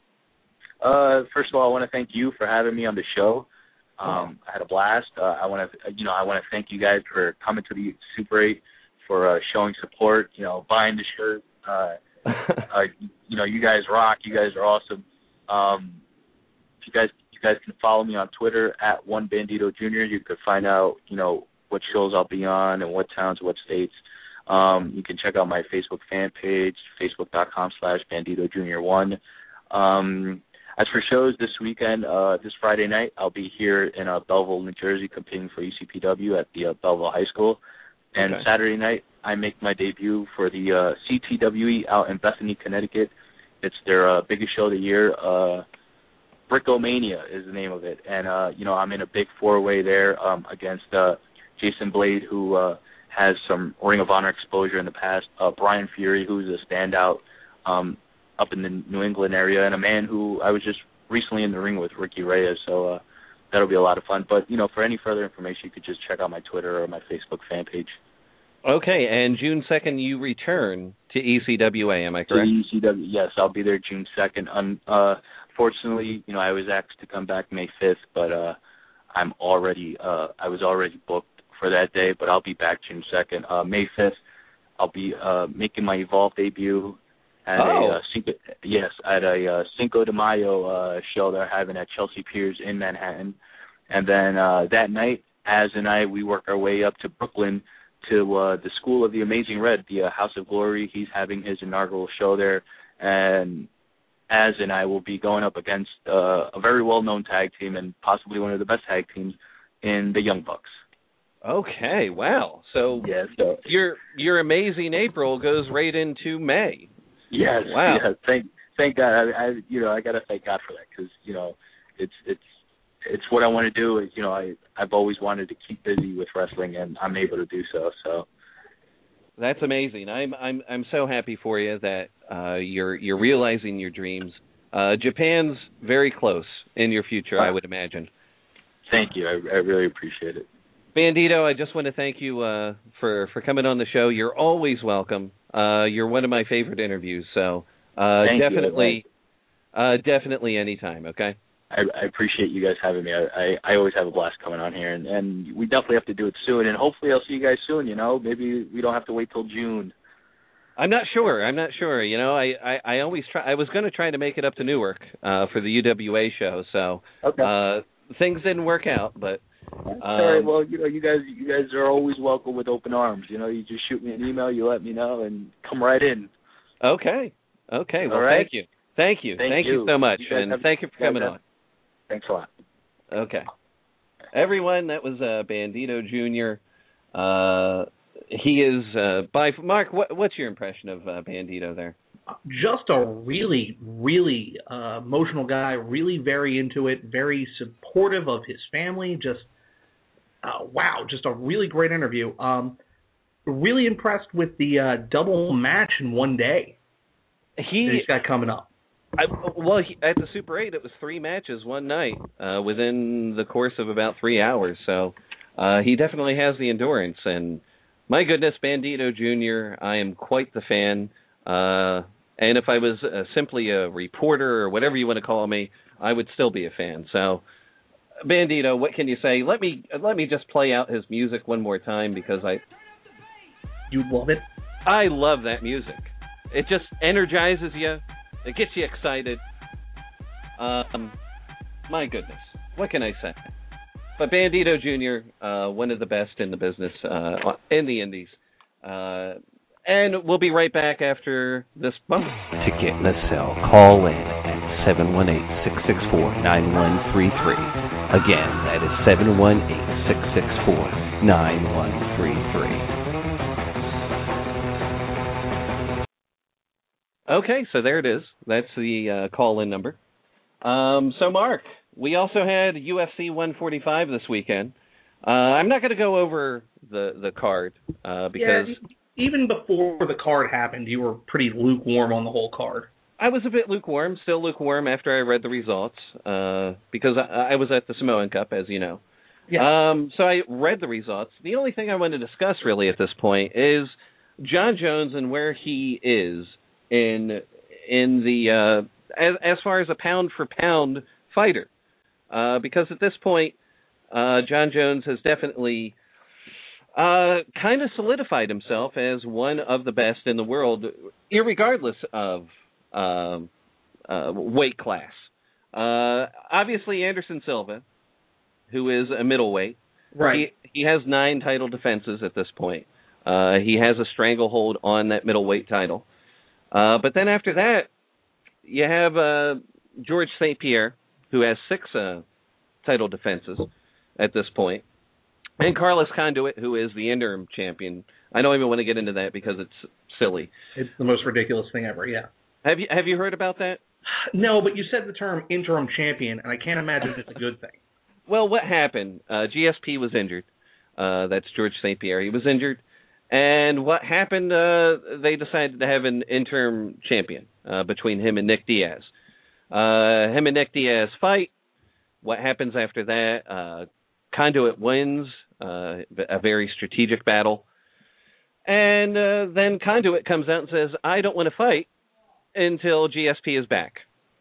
Uh, first of all, I want to thank you for having me on the show. Um, I had a blast. Uh, I want to, you know, I want to thank you guys for coming to the Super eight, for uh, showing support. You know, buying the shirt. Uh, uh, you know, you guys rock. You guys are awesome. Um, you guys, you guys can follow me on Twitter at One Bandito Junior You could find out, you know, what shows I'll be on and what towns, what states. Um, you can check out my Facebook fan page, facebook dot com slash Bandito Junior One. Um, As for shows this weekend, uh, this Friday night, I'll be here in uh, Belleville, New Jersey, competing for E C P W at the uh, Belleville High School. And okay. Saturday night, I make my debut for the uh, C T W E out in Bethany, Connecticut. It's their uh, biggest show of the year. Uh, Brickomania is the name of it. And, uh, you know, I'm in a big four-way there um, against uh, Jason Blade, who uh, has some Ring of Honor exposure in the past, uh, Brian Fury, who's a standout, um, up in the New England area, and a man who I was just recently in the ring with, Ricky Reyes, so uh, that'll be a lot of fun. But, you know, for any further information, you could just check out my Twitter or my Facebook fan page. Okay, and June second you return to E C W A, am I correct? To E C W, yes, I'll be there June second. Un, uh, fortunately, you know, I was asked to come back May fifth, but uh, I'm already, uh, I was already booked for that day, but I'll be back June second. Uh, May fifth, I'll be uh, making my Evolve debut. At oh. a, uh, Cinco, yes, at a uh, Cinco de Mayo uh, show they're having at Chelsea Piers in Manhattan. And then uh, that night, Az and I, we work our way up to Brooklyn to uh, the School of the Amazing Red, the uh, House of Glory. He's having his inaugural show there. And Az and I will be going up against uh, a very well-known tag team and possibly one of the best tag teams in the Young Bucks. Okay, wow. So, yeah, so your your Amazing April goes right into May. Yes, wow. Yeah, thank thank God. I, I you know I gotta thank God for that, because you know it's it's it's what I want to do. You know, I I've always wanted to keep busy with wrestling, and I'm able to do so. So that's amazing. I'm I'm I'm so happy for you that uh, you're you're realizing your dreams. Uh, Japan's very close in your future, I would imagine. Thank you. I, I really appreciate it. Bandito, I just want to thank you uh, for for coming on the show. You're always welcome. Uh, you're one of my favorite interviews, so uh, definitely, you, uh, definitely anytime. Okay. I, I appreciate you guys having me. I, I, I always have a blast coming on here, and, and we definitely have to do it soon. And hopefully, I'll see you guys soon. You know, maybe we don't have to wait till June. I'm not sure. I'm not sure. You know, I, I, I always try. I was going to try to make it up to Newark uh, for the U W A show, so okay. uh, things didn't work out, but. Um, All right. Well, you know, you guys, you guys are always welcome with open arms. You know, you just shoot me an email, you let me know, and come right in. Okay. Okay. Well, right. thank you. Thank you. Thank, thank you. you so much, you and have, thank you for coming have, on. Thanks a lot. Okay. Everyone, that was uh, Bandito Junior Uh, he is uh, by Mark. What, what's your impression of uh, Bandito there? Just a really, really uh, emotional guy. Really very into it. Very supportive of his family. Just. Uh, wow, just a really great interview. Um, really impressed with the uh, double match in one day. He, he's got coming up. I, well, he, at the Super eight, it was three matches one night uh, within the course of about three hours. So uh, he definitely has the endurance. And my goodness, Bandito Junior, I am quite the fan. Uh, and if I was uh, simply a reporter or whatever you want to call me, I would still be a fan. So. Bandito, what can you say? Let me let me just play out his music one more time because I you love it. I love that music. It just energizes you. It gets you excited. Um, my goodness, what can I say? But Bandito Junior, uh, one of the best in the business uh, in the Indies, uh, and we'll be right back after this bump. To get in the cell, call in at seven one eight, six six four, nine one three three. Again, that is seven one eight, six six four, nine one three three. Okay, so there it is. That's the uh, call-in number. Um, so, Mark, we also had U F C one forty-five this weekend. Uh, I'm not going to go over the, the card uh, because... Yeah, even before the card happened, you were pretty lukewarm on the whole card. I was a bit lukewarm, still lukewarm after I read the results, uh, because I, I was at the Samoan Cup, as you know. Yeah. Um, so I read the results. The only thing I want to discuss really at this point is John Jones and where he is in in the uh, as as far as a pound for pound fighter, uh, because at this point, uh, John Jones has definitely uh, kind of solidified himself as one of the best in the world, irregardless of. Um, uh, weight class. Uh, obviously, Anderson Silva, who is a middleweight, right? He, he has nine title defenses at this point. Uh, he has a stranglehold on that middleweight title. Uh, but then after that, you have uh, George Saint Pierre, who has six uh, title defenses at this point, and Carlos Conduit, who is the interim champion. I don't even want to get into that because it's silly. It's the most ridiculous thing ever. Yeah. Have you have you heard about that? No, but you said the term interim champion, and I can't imagine it's a good thing. Well, what happened? Uh, G S P was injured. Uh, that's George Saint Pierre. He was injured. And what happened, uh, they decided to have an interim champion uh, between him and Nick Diaz. Uh, him and Nick Diaz fight. What happens after that? Uh, Conduit wins uh, a very strategic battle. And uh, then Conduit comes out and says, I don't want to fight until G S P is back.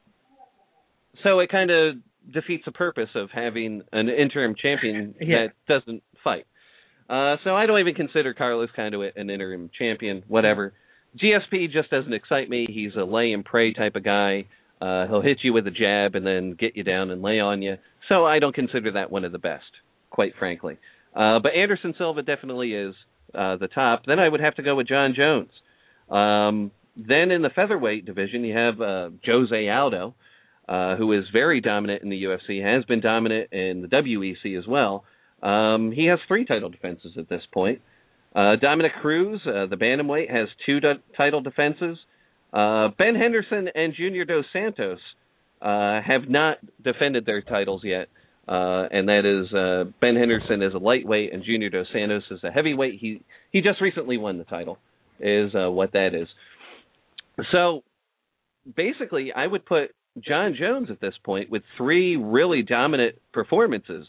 So it kind of defeats the purpose of having an interim champion yeah. that doesn't fight. Uh, so I don't even consider Carlos Conduit an interim champion, whatever. G S P just doesn't excite me. He's a lay and pray type of guy. Uh, he'll hit you with a jab and then get you down and lay on you. So I don't consider that one of the best, quite frankly. Uh, but Anderson Silva definitely is uh, the top. Then I would have to go with John Jones. Um, then in the featherweight division, you have uh, Jose Aldo, uh, who is very dominant in the U F C, has been dominant in the W E C as well. Um, he has three title defenses at this point. Uh, Dominic Cruz, uh, the bantamweight, has two do- title defenses. Uh, Ben Henderson and Junior Dos Santos uh, have not defended their titles yet. uh, and that is uh, Ben Henderson is a lightweight and Junior Dos Santos is a heavyweight. He he just recently won the title, is uh, what that is. So basically, I would put Jon Jones at this point with three really dominant performances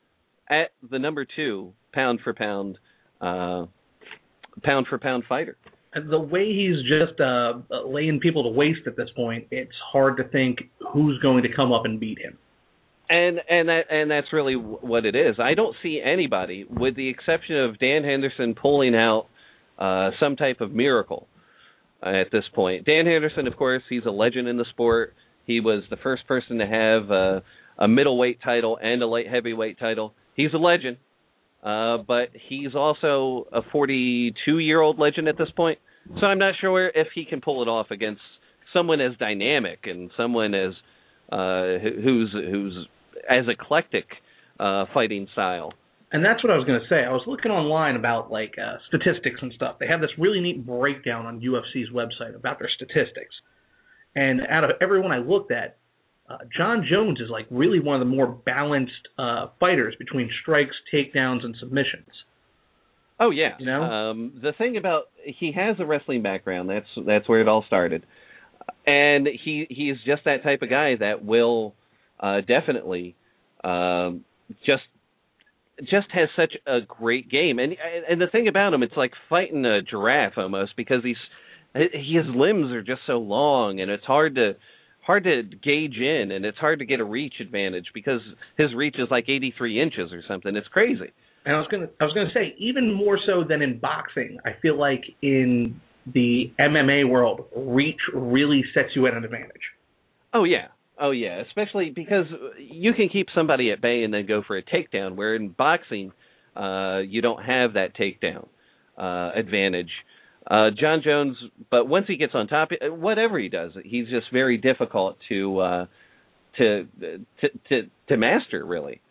at the number two pound for pound, uh, pound for pound fighter. And the way he's just uh, laying people to waste at this point, it's hard to think who's going to come up and beat him. And and that and that's really what it is. I don't see anybody, with the exception of Dan Henderson, pulling out uh, some type of miracle at this point. Dan Henderson, of course, he's a legend in the sport. He was the first person to have a, a middleweight title and a light heavyweight title. He's a legend, uh, but he's also a forty-two-year-old legend at this point. So I'm not sure if he can pull it off against someone as dynamic and someone as uh, who's who's as eclectic uh, fighting style. And that's what I was going to say. I was looking online about like uh, statistics and stuff. They have this really neat breakdown on U F C's website about their statistics. And out of everyone I looked at, uh, Jon Jones is like really one of the more balanced uh, fighters between strikes, takedowns, and submissions. Oh yeah. You know? Um, the thing about he has a wrestling background. That's that's where it all started, and he he's just that type of guy that will uh, definitely um, just. just has such a great game. And and the thing about him, it's like fighting a giraffe almost, because he's his limbs are just so long, and it's hard to hard to gauge in, and it's hard to get a reach advantage because his reach is like eighty-three inches or something. It's crazy. And I was gonna I was gonna say, even more so than in boxing, I feel like in the M M A world, reach really sets you at an advantage. Oh yeah. Oh, yeah, especially because you can keep somebody at bay and then go for a takedown, where in boxing, uh, you don't have that takedown uh, advantage. Uh, Jon Jones, but once he gets on top, whatever he does, he's just very difficult to uh, to, to to to master, really.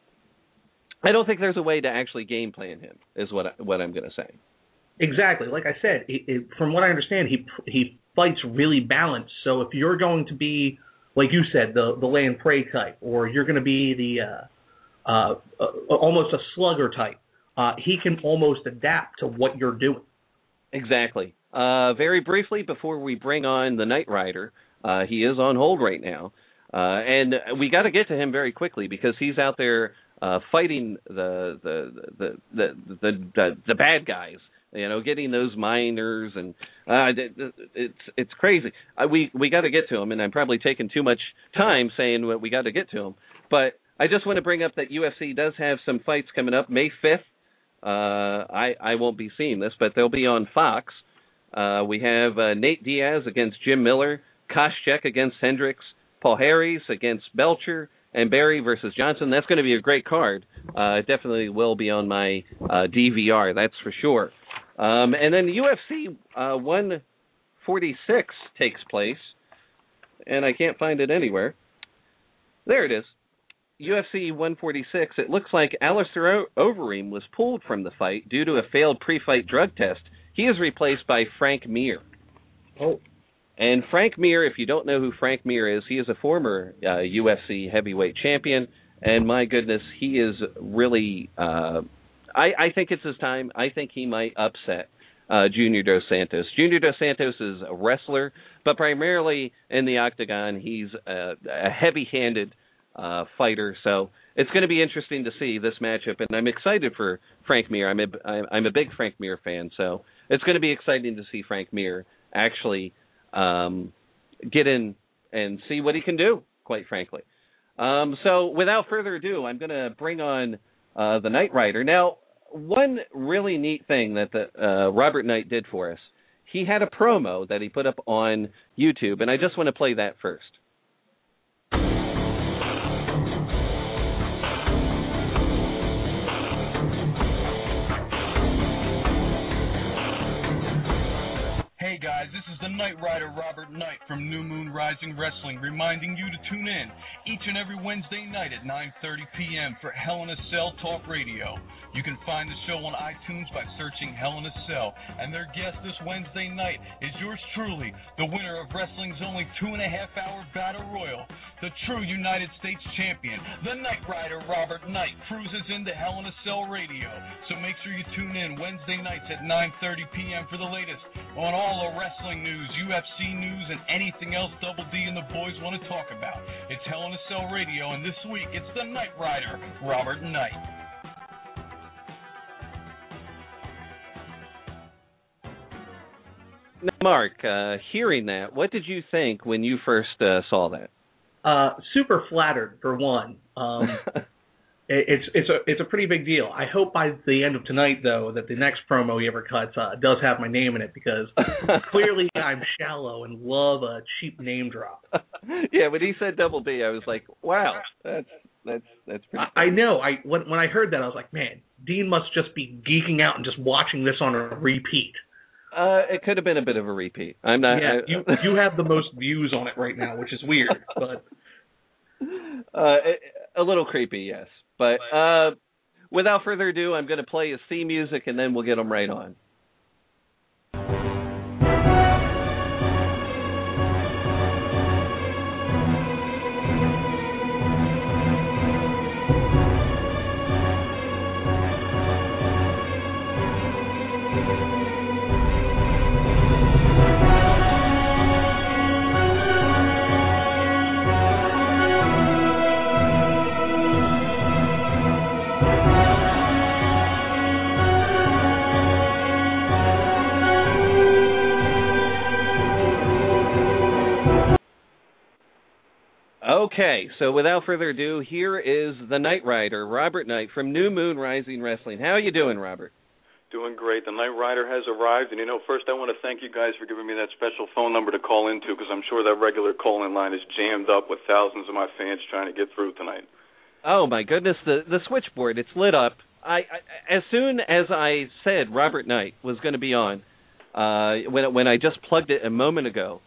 I don't think there's a way to actually game plan him, is what, I, what I'm going to say. Exactly. Like I said, it, it, from what I understand, he he fights really balanced. So if you're going to be, like you said, the the lay and pray type, or you're going to be the uh, uh, uh, almost a slugger type, uh, he can almost adapt to what you're doing. Exactly. Uh, very briefly, before we bring on the Knight Rider, uh, he is on hold right now, uh, and we got to get to him very quickly because he's out there uh, fighting the the the the the, the, the bad guys. You know, getting those minors, and uh, it's it's crazy. I, we we got to get to him, and I'm probably taking too much time saying what we got to get to him. But I just want to bring up that U F C does have some fights coming up May fifth. Uh, I I won't be seeing this, but they'll be on Fox. Uh, we have uh, Nate Diaz against Jim Miller, Koscheck against Hendricks, Paul Harris against Belcher, and Barry versus Johnson. That's going to be a great card. Uh, it definitely will be on my uh, D V R, that's for sure. Um, and then U F C uh, one forty-six takes place, and I can't find it anywhere. There it is. U F C one forty-six. It looks like Alistair o- Overeem was pulled from the fight due to a failed pre-fight drug test. He is replaced by Frank Mir. Oh. And Frank Mir, if you don't know who Frank Mir is, he is a former uh, U F C heavyweight champion, and my goodness, he is really... Uh, I, I think it's his time. I think he might upset uh, Junior Dos Santos. Junior Dos Santos is a wrestler, but primarily in the octagon, he's a, a heavy-handed uh, fighter. So it's going to be interesting to see this matchup, and I'm excited for Frank Mir. I'm a, I'm a big Frank Mir fan, so it's going to be exciting to see Frank Mir actually um, get in and see what he can do, quite frankly. Um, so without further ado, I'm going to bring on uh, the Knight Rider. Now, one really neat thing that the, uh, Robert Knight did for us, he had a promo that he put up on YouTube, and I just want to play that first. Hey guys, guys, this is the Knight Rider Robert Knight from New Moon Rising Wrestling, reminding you to tune in each and every Wednesday night at nine thirty p.m. for Hell in a Cell Talk Radio. You can find the show on iTunes by searching Hell in a Cell, and their guest this Wednesday night is yours truly, the winner of wrestling's only two and a half hour battle royal, the true United States champion, the Knight Rider Robert Knight cruises into Hell in a Cell Radio. So make sure you tune in Wednesday nights at nine thirty p.m. for the latest on all the wrestling news, U F C news, and anything else Double D and the boys want to talk about. It's Hell in a Cell Radio, and this week it's the Knight Rider Robert Knight. Now, Mark, uh, hearing that, what did you think when you first uh, saw that? Uh, super flattered, for one. Um, it, it's it's a it's a pretty big deal. I hope by the end of tonight, though, that the next promo he ever cuts uh, does have my name in it, because clearly I'm shallow and love a cheap name drop. Yeah, when he said Double D, I was like, wow, that's that's that's pretty. I, I know. I when when I heard that, I was like, man, Dean must just be geeking out and just watching this on a repeat. Uh, it could have been a bit of a repeat. I'm not. Yeah, I, you you have the most views on it right now, which is weird, but uh, a little creepy, yes. But uh, without further ado, I'm going to play his theme music, and then we'll get him right on. Okay, so without further ado, here is the Knight Rider, Robert Knight, from New Moon Rising Wrestling. How are you doing, Robert? Doing great. The Knight Rider has arrived, and, you know, first I want to thank you guys for giving me that special phone number to call into, because I'm sure that regular call-in line is jammed up with thousands of my fans trying to get through tonight. Oh, my goodness, the the switchboard, it's lit up. I, I As soon as I said Robert Knight was going to be on, uh, when, when I just plugged it a moment ago,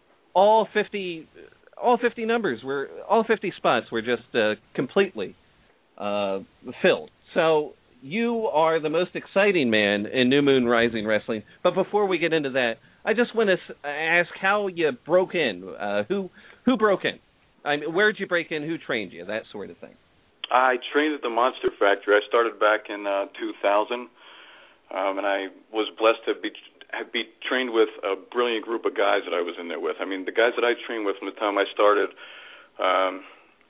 all fifty... All fifty numbers were, all fifty spots were just uh, completely uh, filled. So you are the most exciting man in New Moon Rising Wrestling. But before we get into that, I just want to ask how you broke in. Uh, who who broke in? I mean, where did you break in? Who trained you? That sort of thing. I trained at the Monster Factory. I started back in uh, two thousand, um, and I was blessed to be. be trained with a brilliant group of guys that I was in there with. I mean, the guys that I trained with from the time I started, um,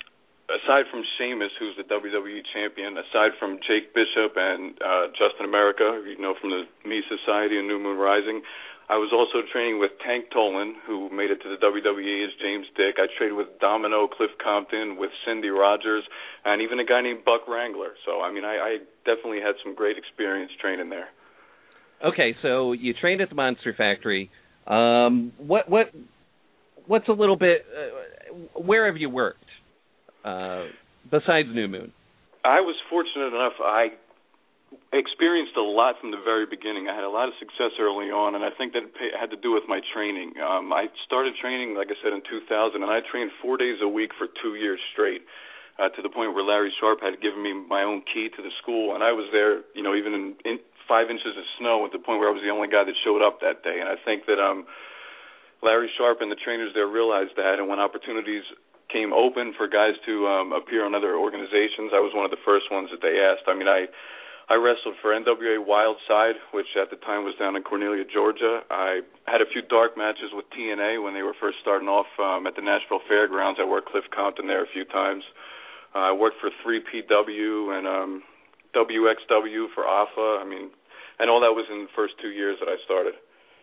aside from Sheamus, who's the W W E champion, aside from Jake Bishop and uh, Justin America, you know, from the Me Society and New Moon Rising, I was also training with Tank Tolan, who made it to the W W E as James Dick. I trained with Domino, Cliff Compton, with Cindy Rogers, and even a guy named Buck Wrangler. So, I mean, I, I definitely had some great experience training there. Okay, so you trained at the Monster Factory. Um, what what what's a little bit? Uh, where have you worked uh, besides New Moon? I was fortunate enough. I experienced a lot from the very beginning. I had a lot of success early on, and I think that it had to do with my training. Um, I started training, like I said, in two thousand, and I trained four days a week for two years straight. Uh, to the point where Larry Sharp had given me my own key to the school, and I was there, you know, even in, in five inches of snow, at the point where I was the only guy that showed up that day. And I think that um, Larry Sharp and the trainers there realized that, and when opportunities came open for guys to um, appear on other organizations, I was one of the first ones that they asked. I mean, I I wrestled for N W A Wildside, which at the time was down in Cornelia, Georgia. I had a few dark matches with T N A when they were first starting off um, at the Nashville Fairgrounds. I worked Cliff Compton there a few times. Uh, I worked for three P W and um, W X W for A F A. I mean, and all that was in the first two years that I started.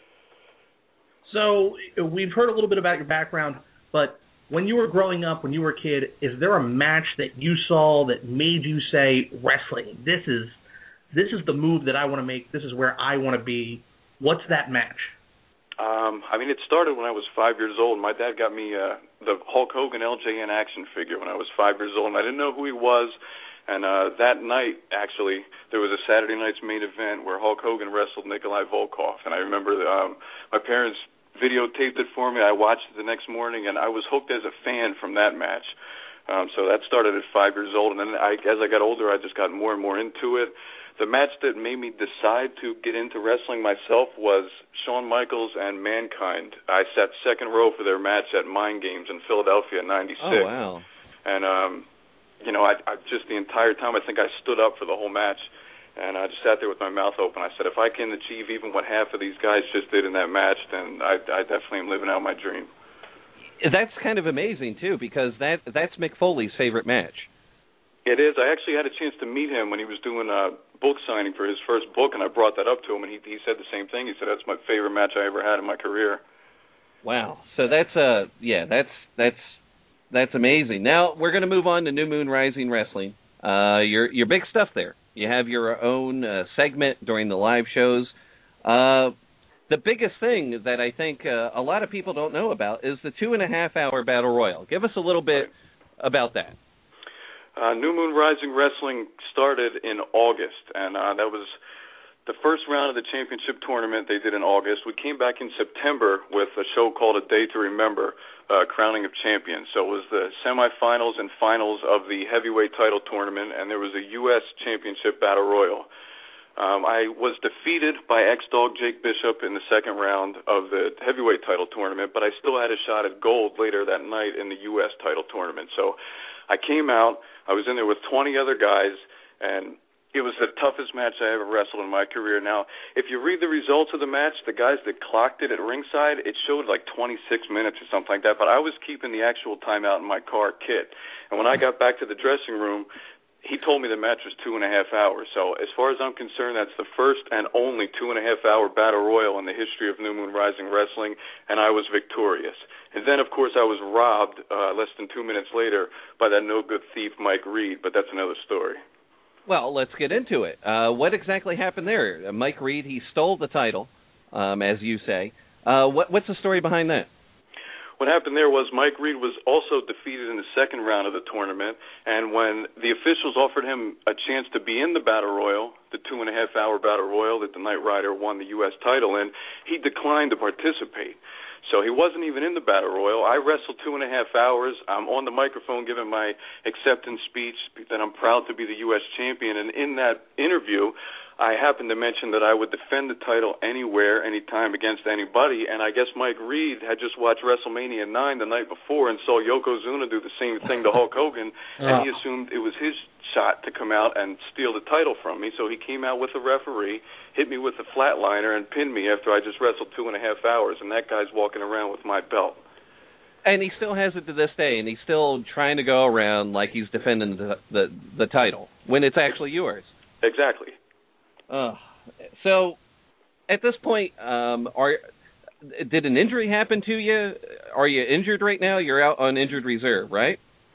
So we've heard a little bit about your background, but when you were growing up, when you were a kid, is there a match that you saw that made you say, wrestling, this is this is the move that I want to make, this is where I want to be? What's that match? Um, I mean, it started when I was five years old. My dad got me uh, the Hulk Hogan L J N action figure when I was five years old, and I didn't know who he was. And uh, that night, actually, there was a Saturday night's main event where Hulk Hogan wrestled Nikolai Volkov. And I remember um, my parents videotaped it for me. I watched it the next morning, and I was hooked as a fan from that match. Um, so that started at five years old, and then I, as I got older, I just got more and more into it. The match that made me decide to get into wrestling myself was Shawn Michaels and Mankind. I sat second row for their match at Mind Games in Philadelphia in ninety-six. Oh, wow. And, um, you know, I, I just the entire time, I think I stood up for the whole match, and I just sat there with my mouth open. I said, if I can achieve even what half of these guys just did in that match, then I, I definitely am living out my dream. That's kind of amazing, too, because that that's Mick Foley's favorite match. It is. I actually had a chance to meet him when he was doing a book signing for his first book, and I brought that up to him, and he, he said the same thing. He said, that's my favorite match I ever had in my career. Wow. So that's, uh, yeah, that's that's that's amazing. Now, we're going to move on to New Moon Rising Wrestling. Uh, your, your big stuff there. You have your own uh, segment during the live shows. Uh The biggest thing that I think uh, a lot of people don't know about is the two and a half hour battle royal. Give us a little bit about that. Uh, New Moon Rising Wrestling started in August, and uh, that was the first round of the championship tournament they did in August. We came back in September with a show called A Day to Remember, uh, Crowning of Champions. So it was the semifinals and finals of the heavyweight title tournament, and there was a U S championship battle royal. Um, I was defeated by ex-dog Jake Bishop in the second round of the heavyweight title tournament, but I still had a shot at gold later that night in the U S title tournament. So I came out, I was in there with twenty other guys, and it was the toughest match I ever wrestled in my career. Now, if you read the results of the match, the guys that clocked it at ringside, it showed like twenty-six minutes or something like that, but I was keeping the actual time out in my car kit. And when I got back to the dressing room, he told me the match was two and a half hours. So as far as I'm concerned, that's the first and only two and a half hour battle royal in the history of New Moon Rising Wrestling, and I was victorious. And then, of course, I was robbed uh, less than two minutes later by that no-good thief, Mike Reed, but that's another story. Well, let's get into it. Uh, what exactly happened there? Uh, Mike Reed, he stole the title, um, as you say. Uh, what, what's the story behind that? What happened there was Mike Reed was also defeated in the second round of the tournament, and when the officials offered him a chance to be in the Battle Royal, the two-and-a-half-hour Battle Royal that the Knight Rider won the U S title in, he declined to participate. So he wasn't even in the Battle Royal. I wrestled two and a half hours. I'm on the microphone giving my acceptance speech that I'm proud to be the U S champion, and in that interview, I happened to mention that I would defend the title anywhere, anytime, against anybody, and I guess Mike Reed had just watched WrestleMania nine the night before and saw Yokozuna do the same thing to Hulk Hogan, and he assumed it was his shot to come out and steal the title from me, so he came out with a referee, hit me with a flatliner, and pinned me after I just wrestled two and a half hours, and that guy's walking around with my belt. And he still has it to this day, and he's still trying to go around like he's defending the the, the title, when it's actually yours. Exactly. Uh, so, at this point, um, are did an injury happen to you? Are you injured right now? You're out on injured reserve, right?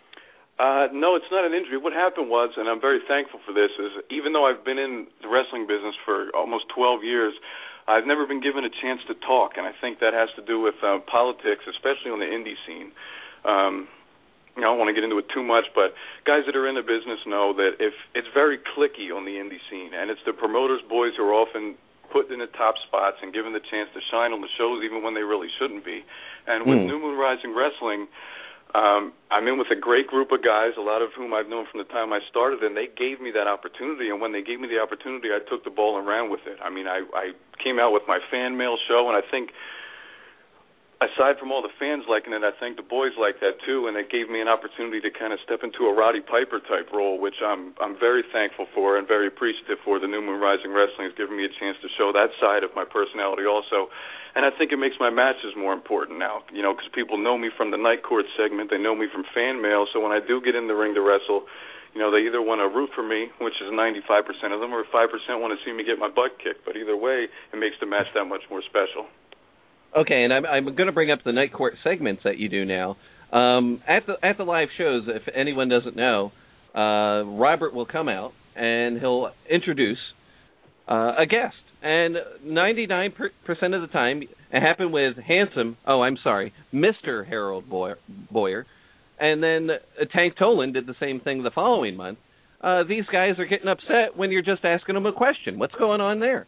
Uh, no, it's not an injury. What happened was, and I'm very thankful for this, is even though I've been in the wrestling business for almost twelve years, I've never been given a chance to talk, and I think that has to do with uh, politics, especially on the indie scene. Um, I don't want to get into it too much, but guys that are in the business know that if it's very cliquey on the indie scene, and it's the promoters' boys who are often put in the top spots and given the chance to shine on the shows even when they really shouldn't be. And with mm. New Moon Rising Wrestling, um, I'm in with a great group of guys, a lot of whom I've known from the time I started, and they gave me that opportunity, and when they gave me the opportunity, I took the ball and ran with it. I mean, I, I came out with my fan mail show, and I think aside from all the fans liking it, I think the boys like that too, and it gave me an opportunity to kind of step into a Roddy Piper type role, which I'm I'm very thankful for and very appreciative for. The New Moon Rising Wrestling has given me a chance to show that side of my personality also, and I think it makes my matches more important now, you know, because people know me from the Night Court segment, they know me from fan mail, so when I do get in the ring to wrestle, you know, they either want to root for me, which is ninety-five percent of them, or five percent want to see me get my butt kicked, but either way, it makes the match that much more special. Okay, and I'm, I'm going to bring up the Night Court segments that you do now. Um, at the at the live shows, if anyone doesn't know, uh, Robert will come out and he'll introduce uh, a guest. And ninety-nine percent of the time, it happened with handsome, oh, I'm sorry, Mister Harold Boyer. Boyer. And then uh, Tank Toland did the same thing the following month. Uh, these guys are getting upset when you're just asking them a question. What's going on there?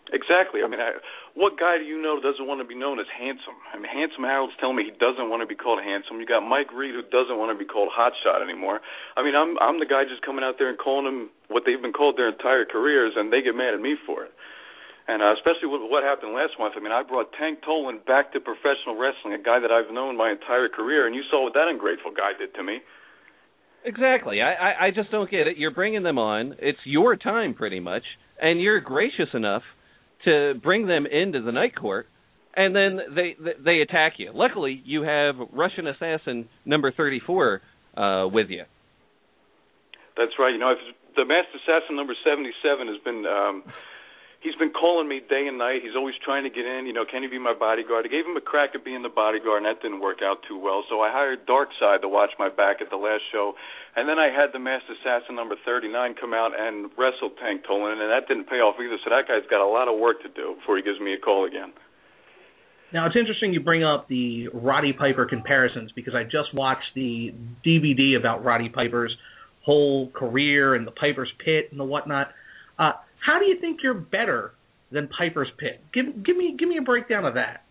Exactly. I mean, I, what guy do you know doesn't want to be known as handsome? I mean, Handsome Harold's telling me he doesn't want to be called handsome. You got Mike Reed who doesn't want to be called hotshot anymore. I mean, I'm I'm the guy just coming out there and calling them what they've been called their entire careers, and they get mad at me for it. And uh, especially with what happened last month. I mean, I brought Tank Tolan back to professional wrestling, a guy that I've known my entire career, and you saw what that ungrateful guy did to me. Exactly. I, I, I just don't get it. You're bringing them on. It's your time, pretty much, and you're gracious enough to bring them into the night court, and then they they attack you. Luckily, you have Russian Assassin number thirty-four uh, with you. That's right. You know, if the Masked Assassin number seventy-seven has been um, he's been calling me day and night. He's always trying to get in. You know, can he be my bodyguard? I gave him a crack at being the bodyguard, and that didn't work out too well. So I hired Darkseid to watch my back at the last show, and then I had the Masked Assassin number thirty-nine come out and wrestle Tank Tolan, and that didn't pay off either. So that guy's got a lot of work to do before he gives me a call again. Now, it's interesting you bring up the Roddy Piper comparisons, because I just watched the D V D about Roddy Piper's whole career and the Piper's Pit and the whatnot. Uh, how do you think you're better than Piper's Pit? Give, give me give me a breakdown of that.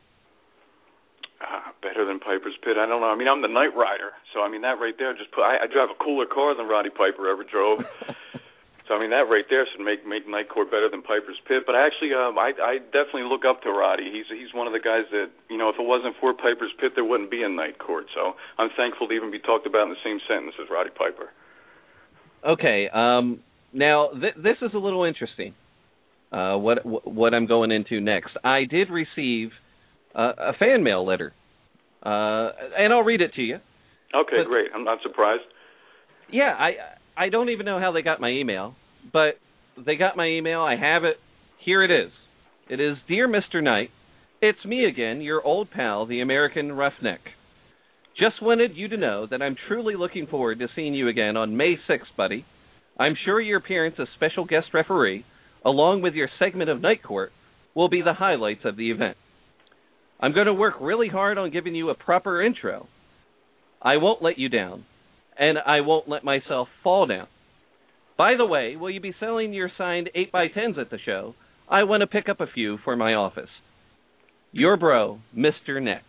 Uh, better than Piper's Pit? I don't know. I mean, I'm the Night Rider, so I mean that right there just put. I, I drive a cooler car than Roddy Piper ever drove. So I mean that right there should make make Night Court better than Piper's Pit. But actually, um, I I definitely look up to Roddy. He's he's one of the guys that, you know, if it wasn't for Piper's Pit, there wouldn't be a Night Court. So I'm thankful to even be talked about in the same sentence as Roddy Piper. Okay. Um. Now th- this is a little interesting. Uh, what what I'm going into next? I did receive uh, a fan mail letter, uh, and I'll read it to you. Okay, but, great. I'm not surprised. Yeah, I I don't even know how they got my email, but they got my email. I have it. Here it is. It is, Dear Mister Knight, it's me again, your old pal, the American Roughneck. Just wanted you to know that I'm truly looking forward to seeing you again on May sixth, buddy. I'm sure your appearance as special guest referee, along with your segment of Night Court, will be the highlights of the event. I'm going to work really hard on giving you a proper intro. I won't let you down, and I won't let myself fall down. By the way, will you be selling your signed eight by tens at the show? I want to pick up a few for my office. Your bro, Mister Neck.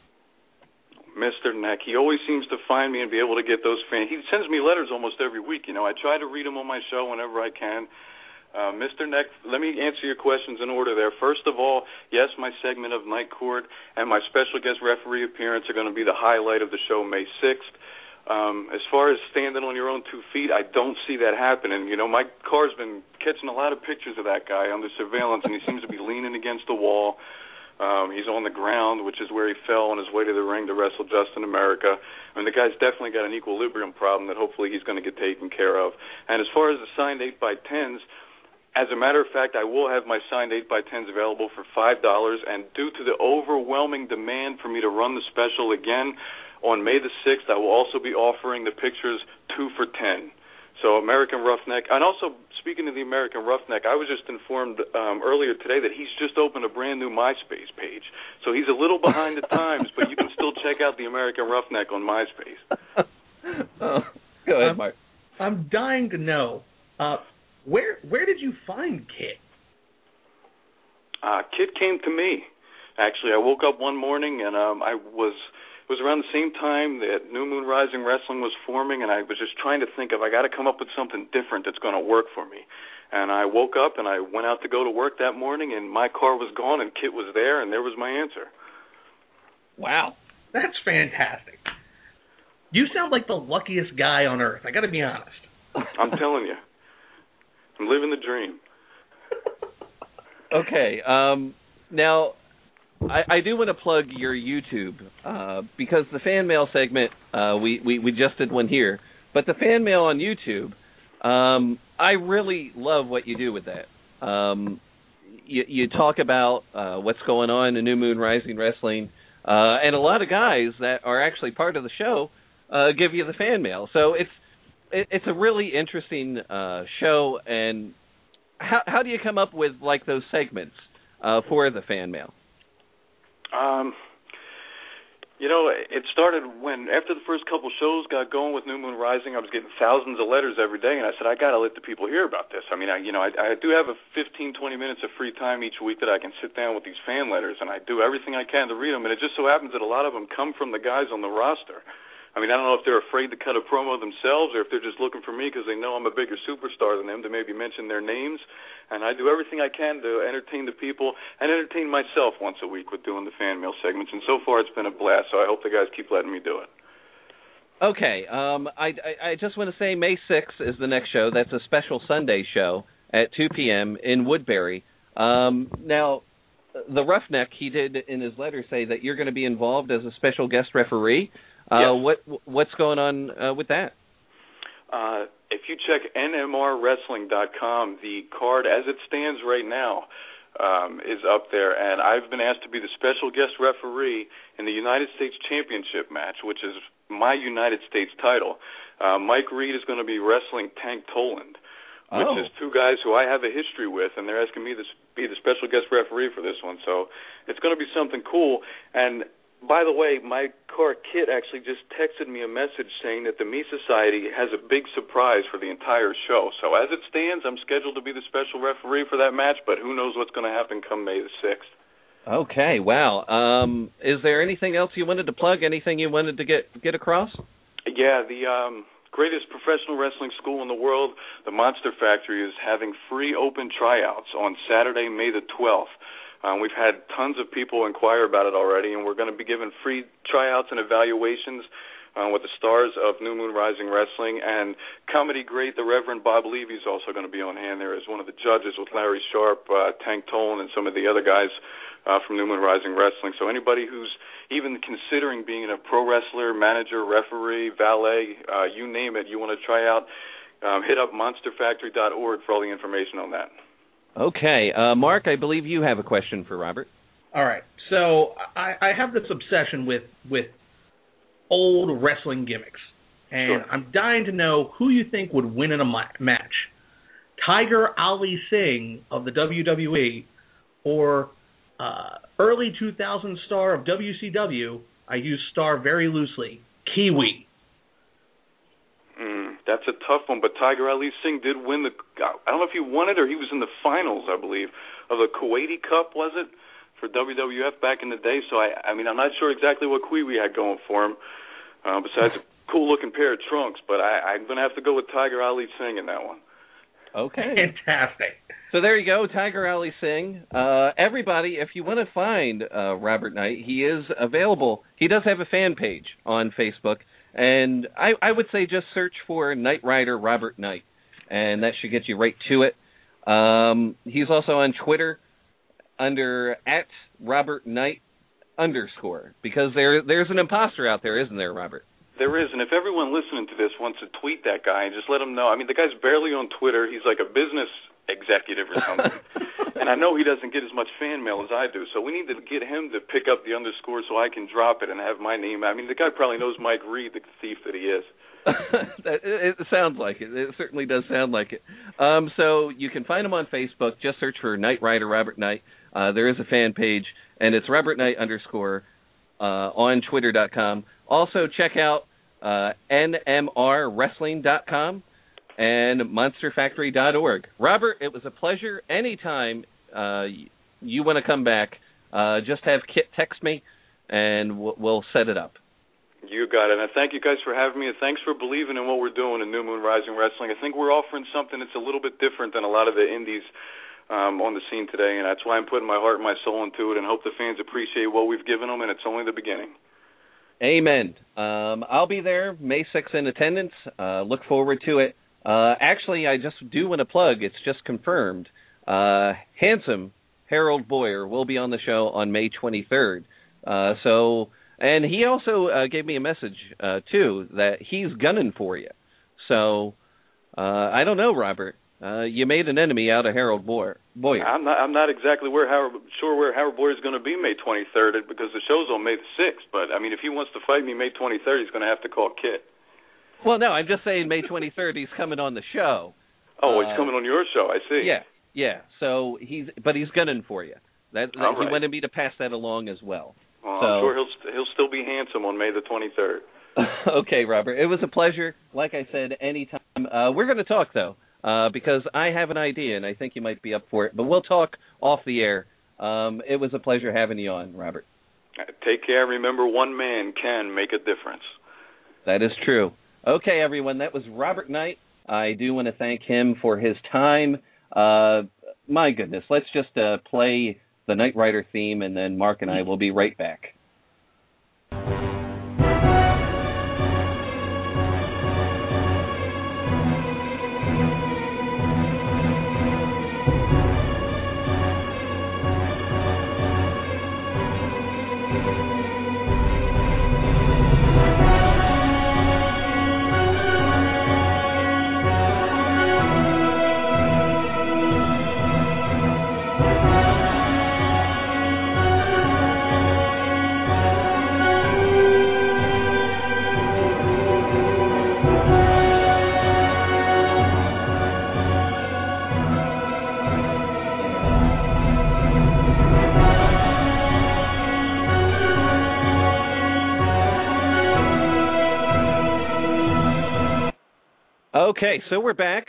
Mister Neck. He always seems to find me and be able to get those fans. He sends me letters almost every week. You know, I try to read them on my show whenever I can. Uh, Mister Neck, let me answer your questions in order there. First of all, yes, my segment of Night Court and my special guest referee appearance are going to be the highlight of the show May sixth. Um, as far as standing on your own two feet, I don't see that happening. You know, my car's been catching a lot of pictures of that guy under surveillance, and he seems to be leaning against the wall. Um, he's on the ground, which is where he fell on his way to the ring to wrestle Justin America. I mean, the guy's definitely got an equilibrium problem that hopefully he's going to get taken care of. And as far as the signed eight by tens, as a matter of fact, I will have my signed eight by tens available for five dollars, and due to the overwhelming demand for me to run the special again, on May the sixth, I will also be offering the pictures two for ten. So American Roughneck, and also speaking of the American Roughneck, I was just informed um, earlier today that he's just opened a brand new MySpace page. So he's a little behind the times, but you can still check out the American Roughneck on MySpace. Oh, go ahead, I'm, Mark. I'm dying to know, uh, where where did you find Kit? Uh, Kit came to me. Actually, I woke up one morning and um, I was... It was around the same time that New Moon Rising Wrestling was forming, and I was just trying to think of, I got to come up with something different that's going to work for me. And I woke up and I went out to go to work that morning, and my car was gone, and Kit was there, and there was my answer. Wow, that's fantastic. You sound like the luckiest guy on earth. I got to be honest. I'm telling you, I'm living the dream. Okay, um, now. I, I do want to plug your YouTube, uh, because the fan mail segment, uh, we, we, we just did one here, but the fan mail on YouTube, um, I really love what you do with that. Um, you, you talk about uh, what's going on in New Moon Rising Wrestling, uh, and a lot of guys that are actually part of the show uh, give you the fan mail. So it's it, it's a really interesting uh, show, and how, how do you come up with, like, those segments uh, for the fan mail? Um, You know, it started when, after the first couple shows got going with New Moon Rising, I was getting thousands of letters every day, and I said, I got to let the people hear about this. I mean, I, you know, I, I do have a fifteen, twenty minutes of free time each week that I can sit down with these fan letters, and I do everything I can to read them, and it just so happens that a lot of them come from the guys on the roster. I mean, I don't know if they're afraid to cut a promo themselves or if they're just looking for me because they know I'm a bigger superstar than them to maybe mention their names. And I do everything I can to entertain the people and entertain myself once a week with doing the fan mail segments. And so far it's been a blast, so I hope the guys keep letting me do it. Okay, um, I, I, I just want to say May sixth is the next show. That's a special Sunday show at two p.m. in Woodbury. Um, now, the Roughneck, he did in his letter say that you're going to be involved as a special guest referee. Uh, yes. What what's going on uh, with that? Uh, if you check N M R wrestling dot com, the card as it stands right now um, is up there, and I've been asked to be the special guest referee in the United States Championship match, which is my United States title. Uh, Mike Reed is going to be wrestling Tank Toland, which oh. is two guys who I have a history with, and they're asking me to be the special guest referee for this one. So it's going to be something cool. And by the way, my car Kit actually just texted me a message saying that the Me Society has a big surprise for the entire show. So as it stands, I'm scheduled to be the special referee for that match, but who knows what's going to happen come May the sixth. Okay, wow. Um, is there anything else you wanted to plug, anything you wanted to get, get across? Yeah, the um, greatest professional wrestling school in the world, the Monster Factory, is having free open tryouts on Saturday, May the twelfth. Um, we've had tons of people inquire about it already, and we're going to be giving free tryouts and evaluations uh, with the stars of New Moon Rising Wrestling. And comedy great, the Reverend Bob Levy is also going to be on hand there as one of the judges with Larry Sharp, uh, Tank Toland, and some of the other guys uh, from New Moon Rising Wrestling. So anybody who's even considering being a pro wrestler, manager, referee, valet, uh, you name it, you want to try out, um, hit up monster factory dot org for all the information on that. Okay. Uh, Mark, I believe you have a question for Robert. All right. So I, I have this obsession with, with old wrestling gimmicks, and Sure. I'm dying to know who you think would win in a ma- match. Tiger Ali Singh of the W W E or uh, early two thousand star of W C W, I use star very loosely, Kiwi. Mm, that's a tough one, but Tiger Ali Singh did win the, I don't know if he won it or he was in the finals, I believe, of the Kuwaiti Cup, was it, for W W F back in the day. So, I I mean, I'm not sure exactly what Kiwi had going for him, uh, besides a cool-looking pair of trunks, but I, I'm going to have to go with Tiger Ali Singh in that one. Okay. Fantastic. So there you go, Tiger Ali Singh. Uh, everybody, if you want to find uh, Robert Knight, he is available. He does have a fan page on Facebook. And I, I would say just search for Knight Rider Robert Knight, and that should get you right to it. Um, he's also on Twitter under at Robert Knight underscore, because there there's an imposter out there, isn't there, Robert? There is, and if everyone listening to this wants to tweet that guy and just let him know. I mean, the guy's barely on Twitter. He's like a business executive or something. And I know he doesn't get as much fan mail as I do, so we need to get him to pick up the underscore so I can drop it and have my name. I mean, the guy probably knows Mike Reed, the thief that he is. it, it sounds like it. It certainly does sound like it. Um, so you can find him on Facebook. Just search for Knight Rider Robert Knight. Uh, there is a fan page, and it's Robert Knight underscore uh, on twitter dot com. Also, check out uh, N M R wrestling dot com. and monster factory dot org. Robert, it was a pleasure. Anytime uh, you want to come back, uh, just have Kit text me, and we'll, we'll set it up. You got it. And thank you guys for having me, and thanks for believing in what we're doing in New Moon Rising Wrestling. I think we're offering something that's a little bit different than a lot of the indies um, on the scene today, and that's why I'm putting my heart and my soul into it, and hope the fans appreciate what we've given them, and it's only the beginning. Amen. Um, I'll be there May sixth in attendance. Uh, look forward to it. Uh, actually, I just do want to plug, it's just confirmed, uh, handsome Harold Boyer will be on the show on May twenty-third. Uh, so, and he also uh, gave me a message, uh, too, that he's gunning for you. So, uh, I don't know, Robert. Uh, you made an enemy out of Harold Boyer. Boyer. I'm not. I'm not exactly where Howard, sure where Howard Boyer is going to be May twenty-third because the show's on May the sixth. But I mean, if he wants to fight me May twenty-third, he's going to have to call Kit. Well, no, I'm just saying May twenty-third he's coming on the show. Oh, uh, he's coming on your show. I see. Yeah, yeah. So he's, but he's gunning for you. That, that All he right. wanted me to pass that along as well. Well, so, I'm sure he'll st- he'll still be handsome on May the twenty-third. Okay, Robert. It was a pleasure. Like I said, anytime. Uh, we're going to talk, though, uh, because I have an idea, and I think you might be up for it. But we'll talk off the air. Um, it was a pleasure having you on, Robert. Take care. Remember, one man can make a difference. That is true. Okay, everyone. That was Robert Knight. I do want to thank him for his time. Uh, my goodness. Let's just uh, play the Knight Rider theme, and then Mark and I will be right back. Okay, so we're back.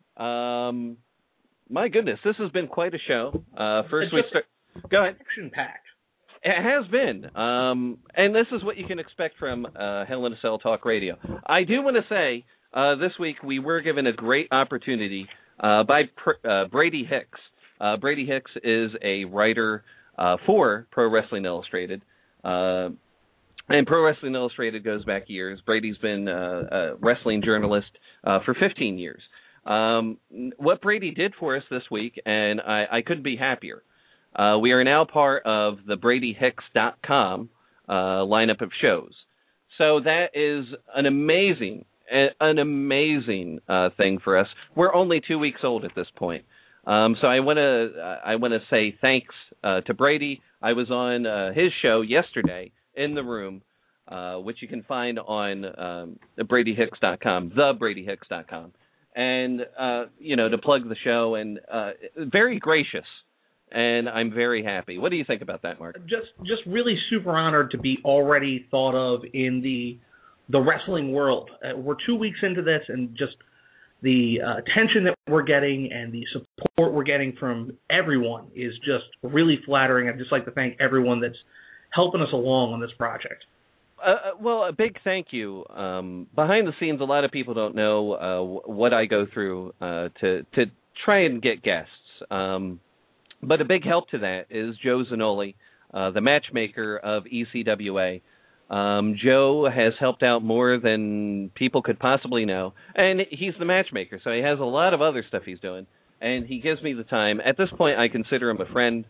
Um, my goodness, this has been quite a show. Uh, first, we start. Go ahead. Action-packed. It has been, um, and this is what you can expect from uh, Hell in a Cell Talk Radio. I do want to say uh, this week we were given a great opportunity uh, by Pr- uh, Brady Hicks. Uh, Brady Hicks is a writer uh, for Pro Wrestling Illustrated. Uh, And Pro Wrestling Illustrated goes back years. Brady's been uh, a wrestling journalist uh, for fifteen years. Um, what Brady did for us this week, and I, I couldn't be happier. Uh, we are now part of the Brady Hicks dot com uh, lineup of shows. So that is an amazing, an amazing uh, thing for us. We're only two weeks old at this point. Um, so I want to I want to say thanks uh, to Brady. I was on uh, his show yesterday, In the Room, uh, which you can find on um, Brady Hicks dot com, the Brady Hicks dot com. And, uh, you know, to plug the show, and uh, very gracious, and I'm very happy. What do you think about that, Mark? Just just really super honored to be already thought of in the the wrestling world. Uh, we're two weeks into this, and just the uh, attention that we're getting and the support we're getting from everyone is just really flattering. I'd just like to thank everyone that's helping us along on this project. Uh, well, a big thank you. Um, behind the scenes, a lot of people don't know uh, what I go through uh, to to try and get guests. Um, but a big help to that is Joe Zanoli, uh, the matchmaker of E C W A. Um, Joe has helped out more than people could possibly know, and he's the matchmaker, so he has a lot of other stuff he's doing, and he gives me the time. At this point, I consider him a friend.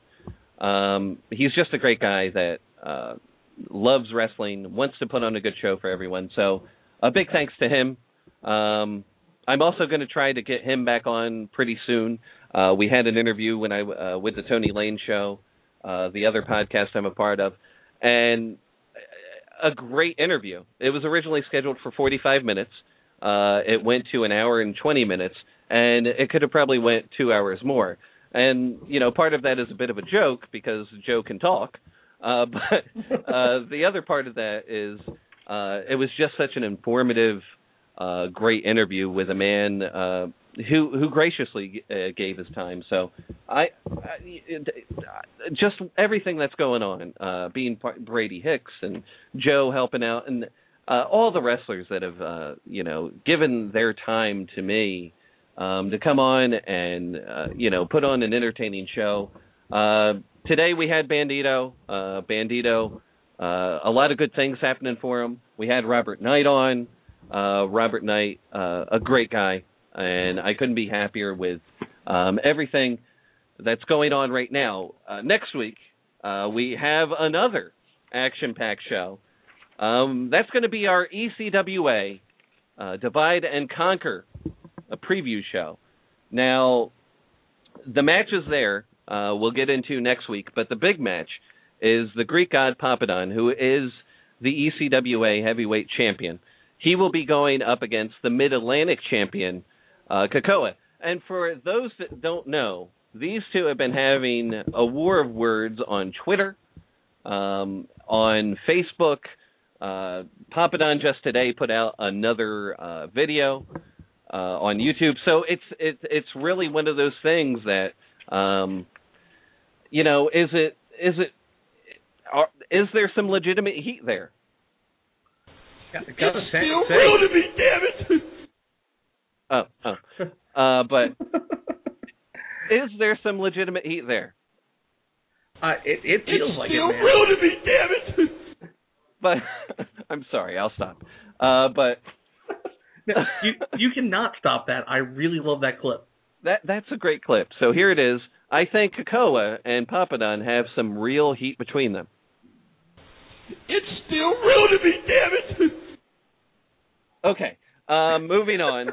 Um, he's just a great guy that uh, loves wrestling, wants to put on a good show for everyone, so a big thanks to him. Um, I'm also going to try to get him back on pretty soon. Uh, we had an interview when I uh, with the Tony Lane Show, uh, the other podcast I'm a part of, and a great interview. It was originally scheduled for forty-five minutes. Uh, it went to an hour and twenty minutes, and it could have probably went two hours more. And, you know, part of that is a bit of a joke because Joe can talk. Uh, but uh, the other part of that is uh, it was just such an informative, uh, great interview with a man uh, who who graciously uh, gave his time. So I, I just everything that's going on, uh, being part, Brady Hicks and Joe helping out, and uh, all the wrestlers that have uh, you know given their time to me um, to come on and uh, you know put on an entertaining show. Uh, today we had Bandito. Uh, Bandito, uh, a lot of good things happening for him. We had Robert Knight on. Uh, Robert Knight, uh, a great guy. And I couldn't be happier with um, everything that's going on right now. Uh, next week, uh, we have another action-packed show. Um, that's going to be our E C W A uh, Divide and Conquer, a preview show. Now, the matches there uh, we'll get into next week, but the big match is the Greek God Papadon, who is the E C W A heavyweight champion. He will be going up against the Mid-Atlantic champion, Uh, Kakoa. And for those that don't know, these two have been having a war of words on Twitter. Um, on Facebook, uh, Papadon just today put out another uh, video uh, on YouTube. So it's it's it's really one of those things that, um, you know, is it is it are, is there some legitimate heat there? It's It's still real to me, damn it! Oh, oh. Uh, but is there some legitimate heat there? Uh, it, it feels It's like still it, man. real to me, damn it! But I'm sorry, I'll stop. Uh, but you you cannot stop that. I really love that clip. that that's a great clip. So here it is. I think Kakoa and Papadon have some real heat between them. It's still real to me, damn it! Okay, um, moving on.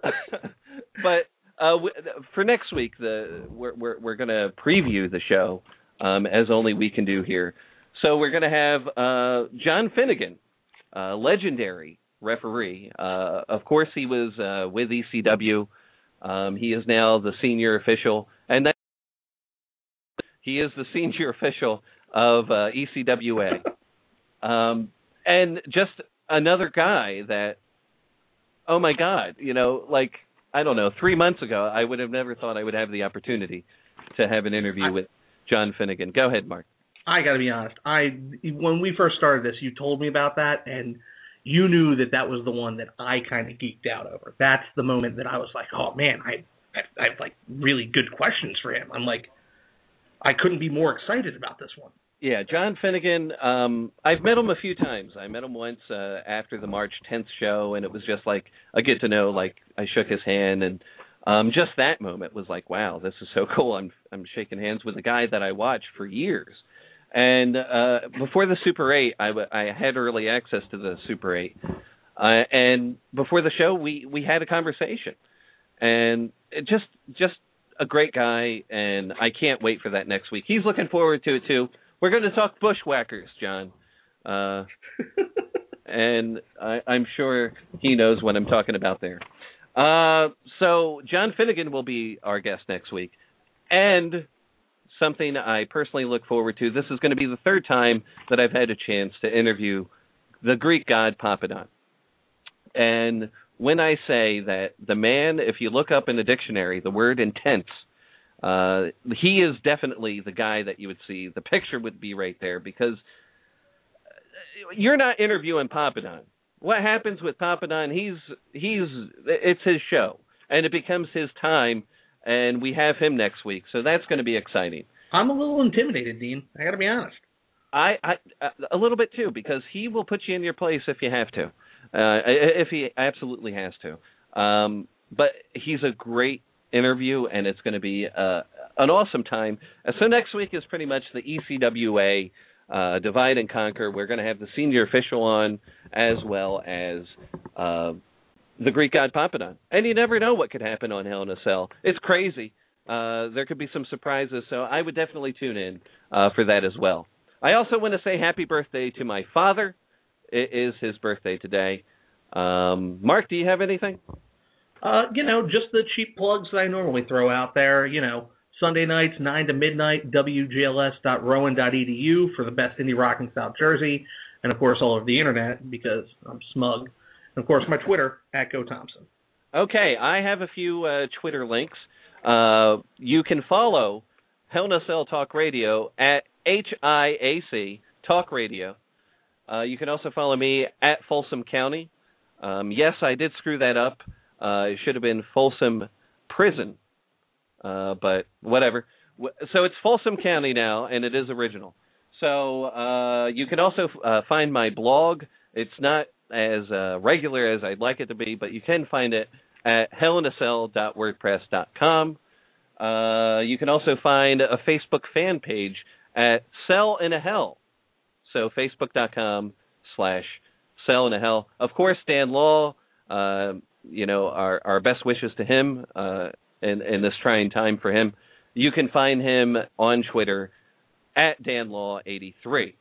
But uh, w- for next week, the we're we're, we're going to preview the show um, as only we can do here. So we're going to have uh, John Finnegan, uh, legendary referee. Uh, of course, he was uh, with E C W. Um, he is now the senior official, and that he is the senior official of uh, E C W A. Um, and just another guy that, oh my God, you know, like, I don't know, three months ago, I would have never thought I would have the opportunity to have an interview I, with John Finnegan. Go ahead, Mark. I got to be honest. I when we first started this, you told me about that, and you knew that that was the one that I kind of geeked out over. That's the moment that I was like, oh man, I, I, I have like really good questions for him. I'm like, I couldn't be more excited about this one. Yeah, John Finnegan, um, I've met him a few times. I met him once uh, after the March tenth show, and it was just like a get to know, like I shook his hand, and um, just that moment was like, wow, this is so cool. I'm I'm shaking hands with a guy that I watched for years. And uh, before the Super eight, I, w- I had early access to the Super eight. Uh, and before the show, we, we had a conversation. And it just just a great guy, and I can't wait for that next week. He's looking forward to it, too. We're going to talk bushwhackers, John. Uh, and I, I'm sure he knows what I'm talking about there. Uh, so John Finnegan will be our guest next week. And something I personally look forward to, this is going to be the third time that I've had a chance to interview the Greek god Papadon. And when I say that the man, if you look up in the dictionary, the word intense, Uh, he is definitely the guy that you would see. The picture would be right there because you're not interviewing Papadon. What happens with Papadon, he's, he's, it's his show and it becomes his time, and we have him next week. So that's going to be exciting. I'm a little intimidated, Dean. I got to be honest. I, I, a little bit too, because he will put you in your place if you have to, uh, if he absolutely has to. Um, but he's a great interview, and it's going to be uh, an awesome time. Uh, so next week is pretty much the E C W A uh, Divide and Conquer. We're going to have the senior official on, as well as uh, the Greek god Papadon. And you never know what could happen on Hell in a Cell. It's crazy. Uh, there could be some surprises, so I would definitely tune in uh, for that as well. I also want to say happy birthday to my father. It is his birthday today. Um, Mark, do you have anything? Uh, you know, just the cheap plugs that I normally throw out there. You know, Sunday nights, nine to midnight, W G L S dot rowan dot E D U for the best indie rock in South Jersey. And, of course, all over the Internet because I'm smug. And, of course, my Twitter, at Go Thompson. Okay, I have a few uh, Twitter links. Uh, you can follow Hell in a Cell Talk Radio at H I A C Talk Radio. Uh, you can also follow me at Folsom County. Um, yes, I did screw that up. Uh, it should have been Folsom Prison, uh, but whatever. So it's Folsom County now, and it is original. So uh, you can also uh, find my blog. It's not as uh, regular as I'd like it to be, but you can find it at hell in a cell dot wordpress dot com. Uh, you can also find a Facebook fan page at Cell in a Hell. So facebook.com slash Cell in a Hell. Of course, Dan Law, uh, you know, our, our best wishes to him uh, in, in this trying time for him. You can find him on Twitter at Dan Law eighty-three.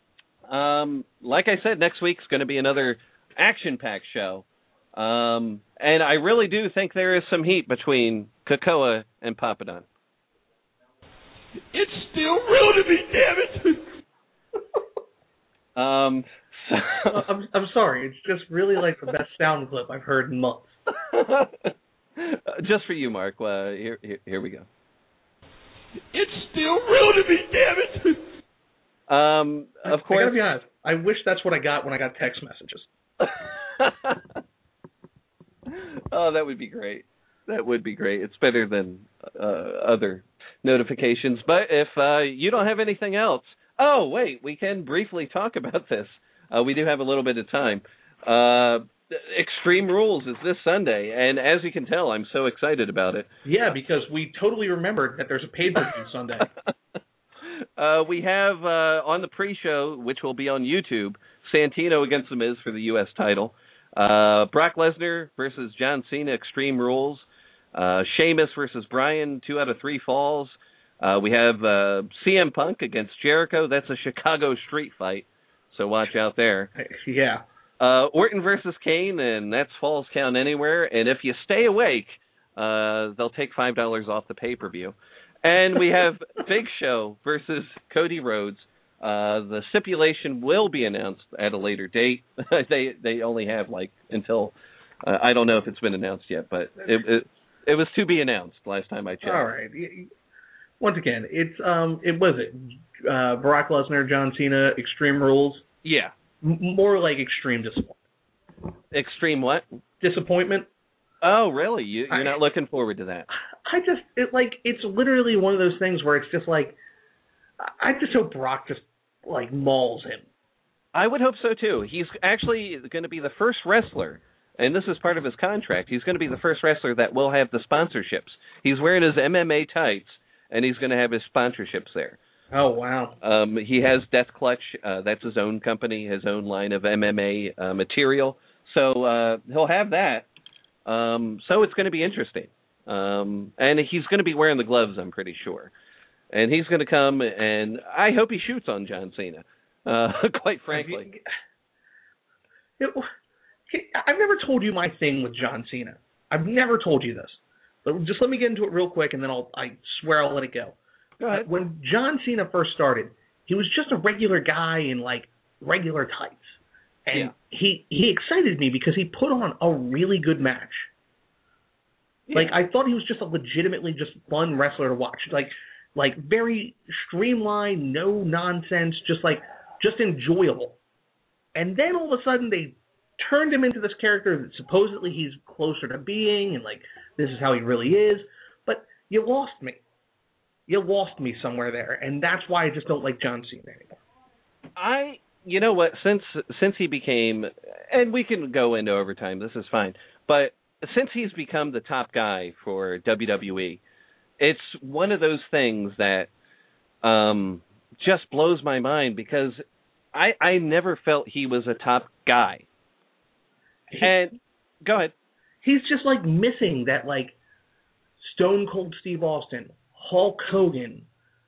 Um, like I said, next week's going to be another action-packed show. Um, and I really do think there is some heat between Kakoa and Papadon. It's still real to me, damn it! Um, so I'm I'm sorry. It's just really like the best sound clip I've heard in months. Just for you, Mark. Uh, here, here, here we go. It's still real to me, damn it. Um, of course. I gotta be honest. I wish that's what I got when I got text messages. Oh, that would be great. That would be great. It's better than uh, other notifications. But if uh, you don't have anything else, oh wait, we can briefly talk about this. Uh, we do have a little bit of time. Uh, Extreme Rules is this Sunday, and as you can tell, I'm so excited about it. Yeah, because we totally remembered that there's a pay-per-view Sunday. uh, we have uh, on the pre-show, which will be on YouTube, Santino against The Miz for the U S title. Uh, Brock Lesnar versus John Cena, Extreme Rules. Uh, Sheamus versus Bryan, two out of three falls. Uh, we have uh, C M Punk against Jericho. That's a Chicago street fight, so watch out there. Yeah. Uh, Orton versus Kane, and that's Falls Count Anywhere. And if you stay awake, uh, they'll take five dollars off the pay-per-view. And we have Big Show versus Cody Rhodes. Uh, the stipulation will be announced at a later date. they they only have like until uh, I don't know if it's been announced yet, but it, it it was to be announced last time I checked. All right. Once again, it's um it was it uh, Brock Lesnar, John Cena, Extreme Rules. Yeah. M- more like Extreme Disappointment. Extreme what? Disappointment. Oh, really? You, you're I, not looking forward to that? I just it like it's literally one of those things where it's just like I just hope Brock just like mauls him. I would hope so too. He's actually going to be the first wrestler, and this is part of his contract. He's going to be the first wrestler that will have the sponsorships. He's wearing his M M A tights, and he's going to have his sponsorships there. Oh wow! Um, he has Death Clutch. Uh, that's his own company, his own line of M M A uh, material. So uh, he'll have that. Um, so it's going to be interesting. Um, and he's going to be wearing the gloves, I'm pretty sure. And he's going to come, and I hope he shoots on John Cena, uh, quite frankly. It, I've never told you my thing with John Cena. I've never told you this. But just let me get into it real quick, and then I'll, I swear I'll let it go. Go ahead. Uh, when John Cena first started, he was just a regular guy in, like, regular tights. And yeah. he, he excited me because he put on a really good match. Yeah. Like, I thought he was just a legitimately just fun wrestler to watch. Like, like very streamlined, no nonsense, just like, just enjoyable. And then all of a sudden they turned him into this character that supposedly he's closer to being, and like, this is how he really is. But you lost me. You lost me somewhere there, and that's why I just don't like John Cena anymore. I, you know what, since since he became, and we can go into overtime, this is fine, but since he's become the top guy for W W E, it's one of those things that um, just blows my mind because I, I never felt he was a top guy. He, and go ahead. He's just like missing that like Stone Cold Steve Austin, Hulk Hogan,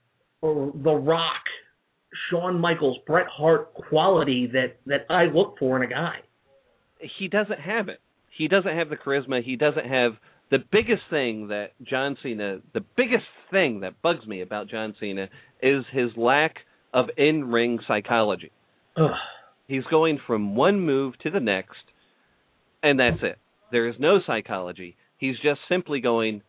or The Rock, Shawn Michaels, Bret Hart quality that, that I look for in a guy. He doesn't have it. He doesn't have the charisma. He doesn't have the biggest thing that John Cena, the biggest thing that bugs me about John Cena is his lack of in-ring psychology. Ugh. He's going from one move to the next, and that's it. There is no psychology. He's just simply going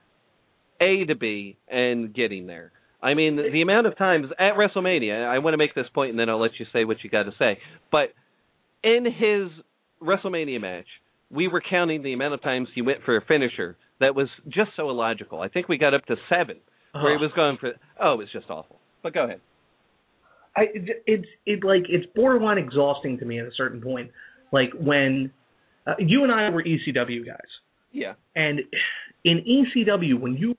A to B and getting there. I mean, the, the amount of times at WrestleMania, I want to make this point and then I'll let you say what you got to say, but in his WrestleMania match, we were counting the amount of times he went for a finisher that was just so illogical. I think we got up to seven where oh. he was going for, oh, it was just awful. But go ahead. I, it's it like it's borderline exhausting to me at a certain point. Like when uh, you and I were E C W guys. Yeah. And in E C W, when you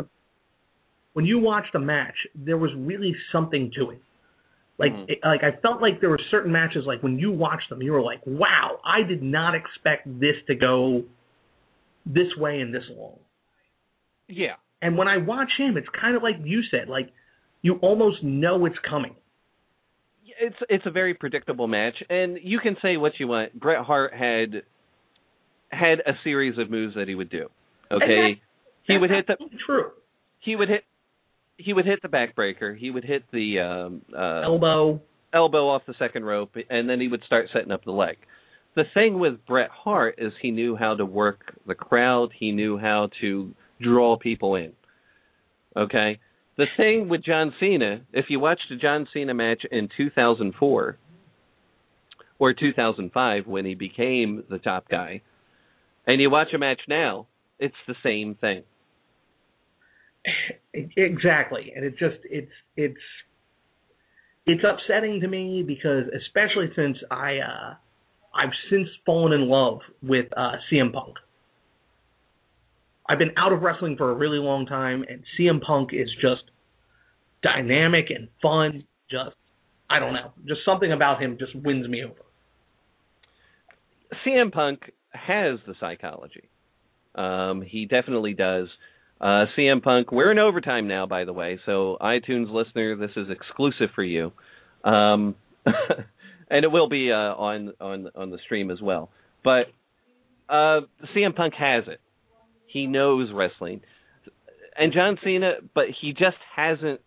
when you watched a match, there was really something to it. Like mm-hmm. it, like I felt like there were certain matches like when you watched them, you were like, wow, I did not expect this to go this way and this long. Yeah. And when I watch him, it's kind of like you said, like you almost know it's coming. It's it's a very predictable match, and you can say what you want. Bret Hart had had a series of moves that he would do. Okay, that, he would hit the true. He would hit he would hit the backbreaker. He would hit the um, uh, elbow elbow off the second rope, and then he would start setting up the leg. The thing with Bret Hart is he knew how to work the crowd. He knew how to draw people in. Okay? The thing with John Cena, if you watched a John Cena match in two thousand four or two thousand five when he became the top guy, and you watch a match now, it's the same thing. Exactly. And it just, it's, it's, it's upsetting to me because, especially since I, uh, I've since fallen in love with uh, C M Punk. I've been out of wrestling for a really long time, and C M Punk is just dynamic and fun. Just, I don't know, just something about him just wins me over. C M Punk has the psychology. Um, he definitely does. Uh, C M Punk, we're in overtime now, by the way, so iTunes listener, this is exclusive for you. Um, and it will be uh, on, on on the stream as well. But uh, C M Punk has it. He knows wrestling. And John Cena, but he just hasn't,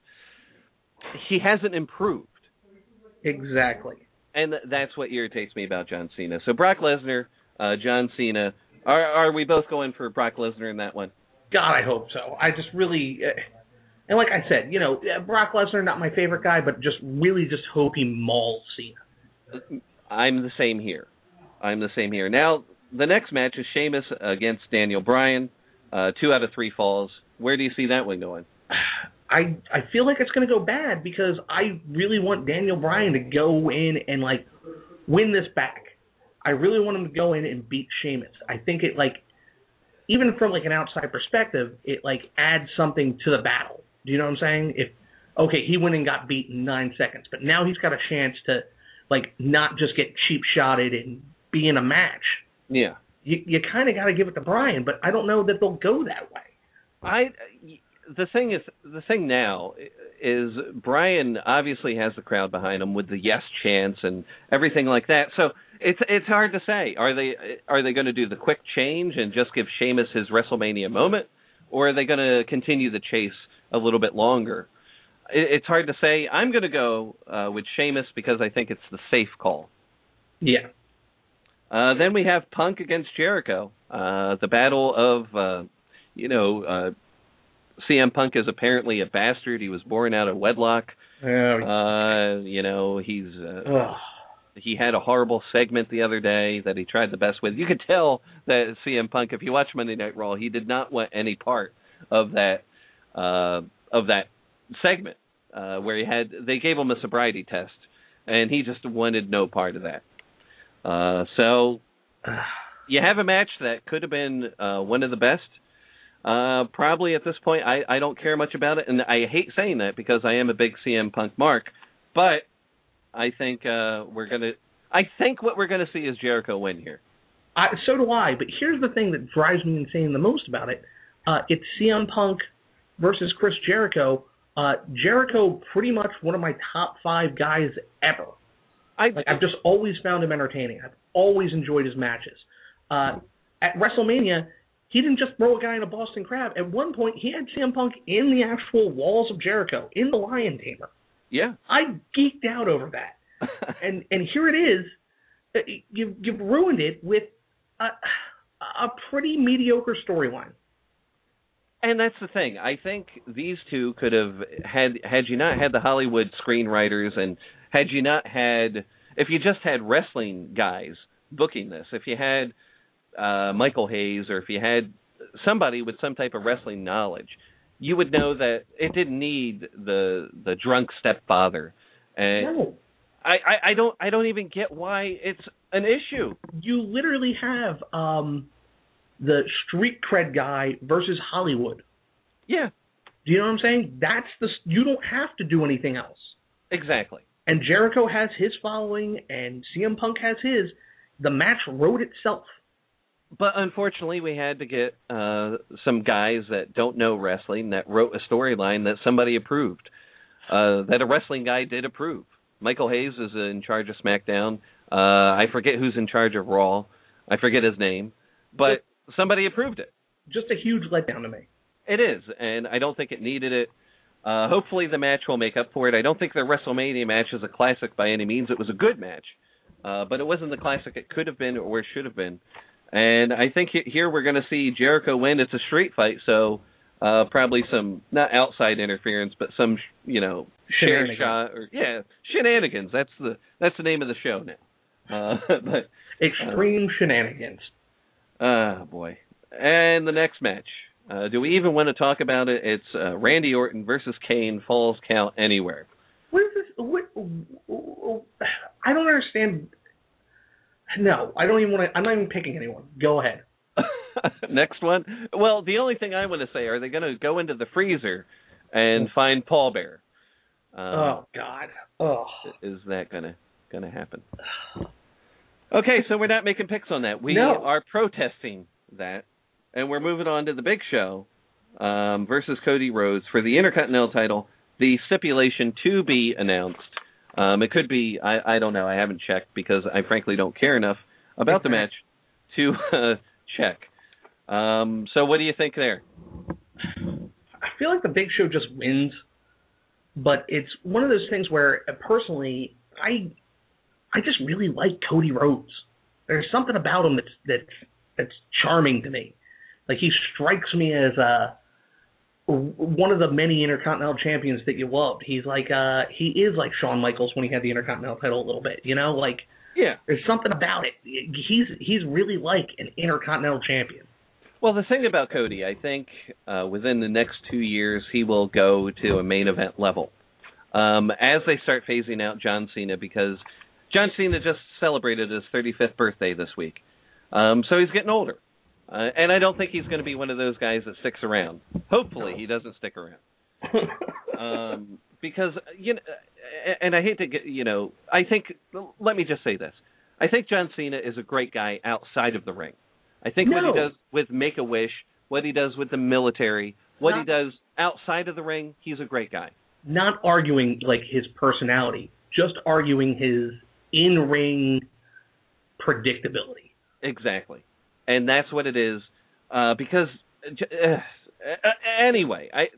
he hasn't improved. Exactly. And that's what irritates me about John Cena. So Brock Lesnar, uh, John Cena, are are we both going for Brock Lesnar in that one? God, I hope so. I just really, uh, and like I said, you know, Brock Lesnar, not my favorite guy, but just really just hope he mauls Cena. I'm the same here. I'm the same here. Now, the next match is Sheamus against Daniel Bryan. Uh, two out of three falls. Where do you see that one going? I I feel like it's going to go bad because I really want Daniel Bryan to go in and, like, win this back. I really want him to go in and beat Sheamus. I think it, like, even from, like, an outside perspective, it, like, adds something to the battle. Do you know what I'm saying? If, okay, he went and got beat in nine seconds, but now he's got a chance to, like, not just get cheap-shotted and be in a match. Yeah. You you kind of got to give it to Bryan, but I don't know that they'll go that way. I the thing is the thing now is Bryan obviously has the crowd behind him with the yes chants and everything like that. So it's it's hard to say. Are they are they going to do the quick change and just give Sheamus his WrestleMania moment, or are they going to continue the chase a little bit longer? It, it's hard to say. I'm going to go uh, with Sheamus because I think it's the safe call. Yeah. Uh, then we have Punk against Jericho. Uh, the battle of, uh, you know, uh, C M Punk is apparently a bastard. He was born out of wedlock. Uh, you know, he's uh, he had a horrible segment the other day that he tried the best with. You could tell that C M Punk, if you watch Monday Night Raw, he did not want any part of that uh, of that segment uh, where he had they gave him a sobriety test, and he just wanted no part of that. Uh, so you have a match that could have been uh, one of the best. Uh, probably at this point, I, I don't care much about it, and I hate saying that because I am a big C M Punk mark. But I think uh, we're gonna. I think what we're gonna see is Jericho win here. I, so do I. But here's the thing that drives me insane the most about it: uh, it's C M Punk versus Chris Jericho. Uh, Jericho, pretty much one of my top five guys ever. I, like, I've just always found him entertaining. I've always enjoyed his matches. Uh, at WrestleMania, he didn't just throw a guy in a Boston Crab. At one point, he had C M Punk in the actual walls of Jericho, in the Lion Tamer. Yeah. I geeked out over that. and and here it is. You've, you've ruined it with a, a pretty mediocre storyline. And that's the thing. I think these two could have had had you not had the Hollywood screenwriters and had you not had if you just had wrestling guys booking this, if you had uh, Michael Hayes or if you had somebody with some type of wrestling knowledge, you would know that it didn't need the the drunk stepfather. And no. I, I, I don't I don't even get why it's an issue. You literally have um, the street cred guy versus Hollywood. Yeah. Do you know what I'm saying? That's the you don't have to do anything else. Exactly. And Jericho has his following, and C M Punk has his. The match wrote itself. But unfortunately, we had to get uh, some guys that don't know wrestling that wrote a storyline that somebody approved, uh, that a wrestling guy did approve. Michael Hayes is in charge of SmackDown. Uh, I forget who's in charge of Raw. I forget his name. But somebody approved it. Just a huge letdown to me. It is, and I don't think it needed it. Uh, hopefully the match will make up for it. I don't think their WrestleMania match is a classic by any means. It was a good match, uh, but it wasn't the classic it could have been or should have been. And I think here we're going to see Jericho win. It's a street fight, so uh, probably some, not outside interference, but some, you know, share shot. Or, yeah, shenanigans. That's the that's the name of the show now. Uh, but Extreme uh, Shenanigans. Ah, uh, boy. And the next match. Uh, do we even want to talk about it? It's uh, Randy Orton versus Kane, Falls Count Anywhere. What is this? What, I don't understand. No, I don't even want to. I'm not even picking anyone. Go ahead. Next one. Well, the only thing I want to say, are they going to go into the freezer and find Paul Bear? Um, oh God. Oh. Is that gonna gonna happen? Okay, so we're not making picks on that. We no. are protesting that, and we're moving on to the Big Show um, versus Cody Rhodes for the Intercontinental title. The stipulation to be announced. Um, it could be, I, I don't know, I haven't checked because I frankly don't care enough about the match to uh, check. Um, so what do you think there? I feel like the Big Show just wins, but it's one of those things where, uh, personally, I I just really like Cody Rhodes. There's something about him that's that's that's charming to me. Like, he strikes me as a one of the many Intercontinental champions that you loved. He's like, uh, he is like Shawn Michaels when he had the Intercontinental title a little bit, you know? Like, yeah, there's something about it. He's he's really like an Intercontinental champion. Well, the thing about Cody, I think uh, within the next two years he will go to a main event level um, as they start phasing out John Cena, because John Cena just celebrated his thirty-fifth birthday this week, um, so he's getting older. Uh, and I don't think he's going to be one of those guys that sticks around. Hopefully, he doesn't stick around. um, because, you know, and I hate to get, you know, I think, let me just say this. I think John Cena is a great guy outside of the ring. I think no. what he does with Make-A-Wish, what he does with the military, what Not, he does outside of the ring, he's a great guy. Not arguing, like, his personality, just arguing his in-ring predictability. Exactly. And that's what it is, uh, because uh, uh, anyway, I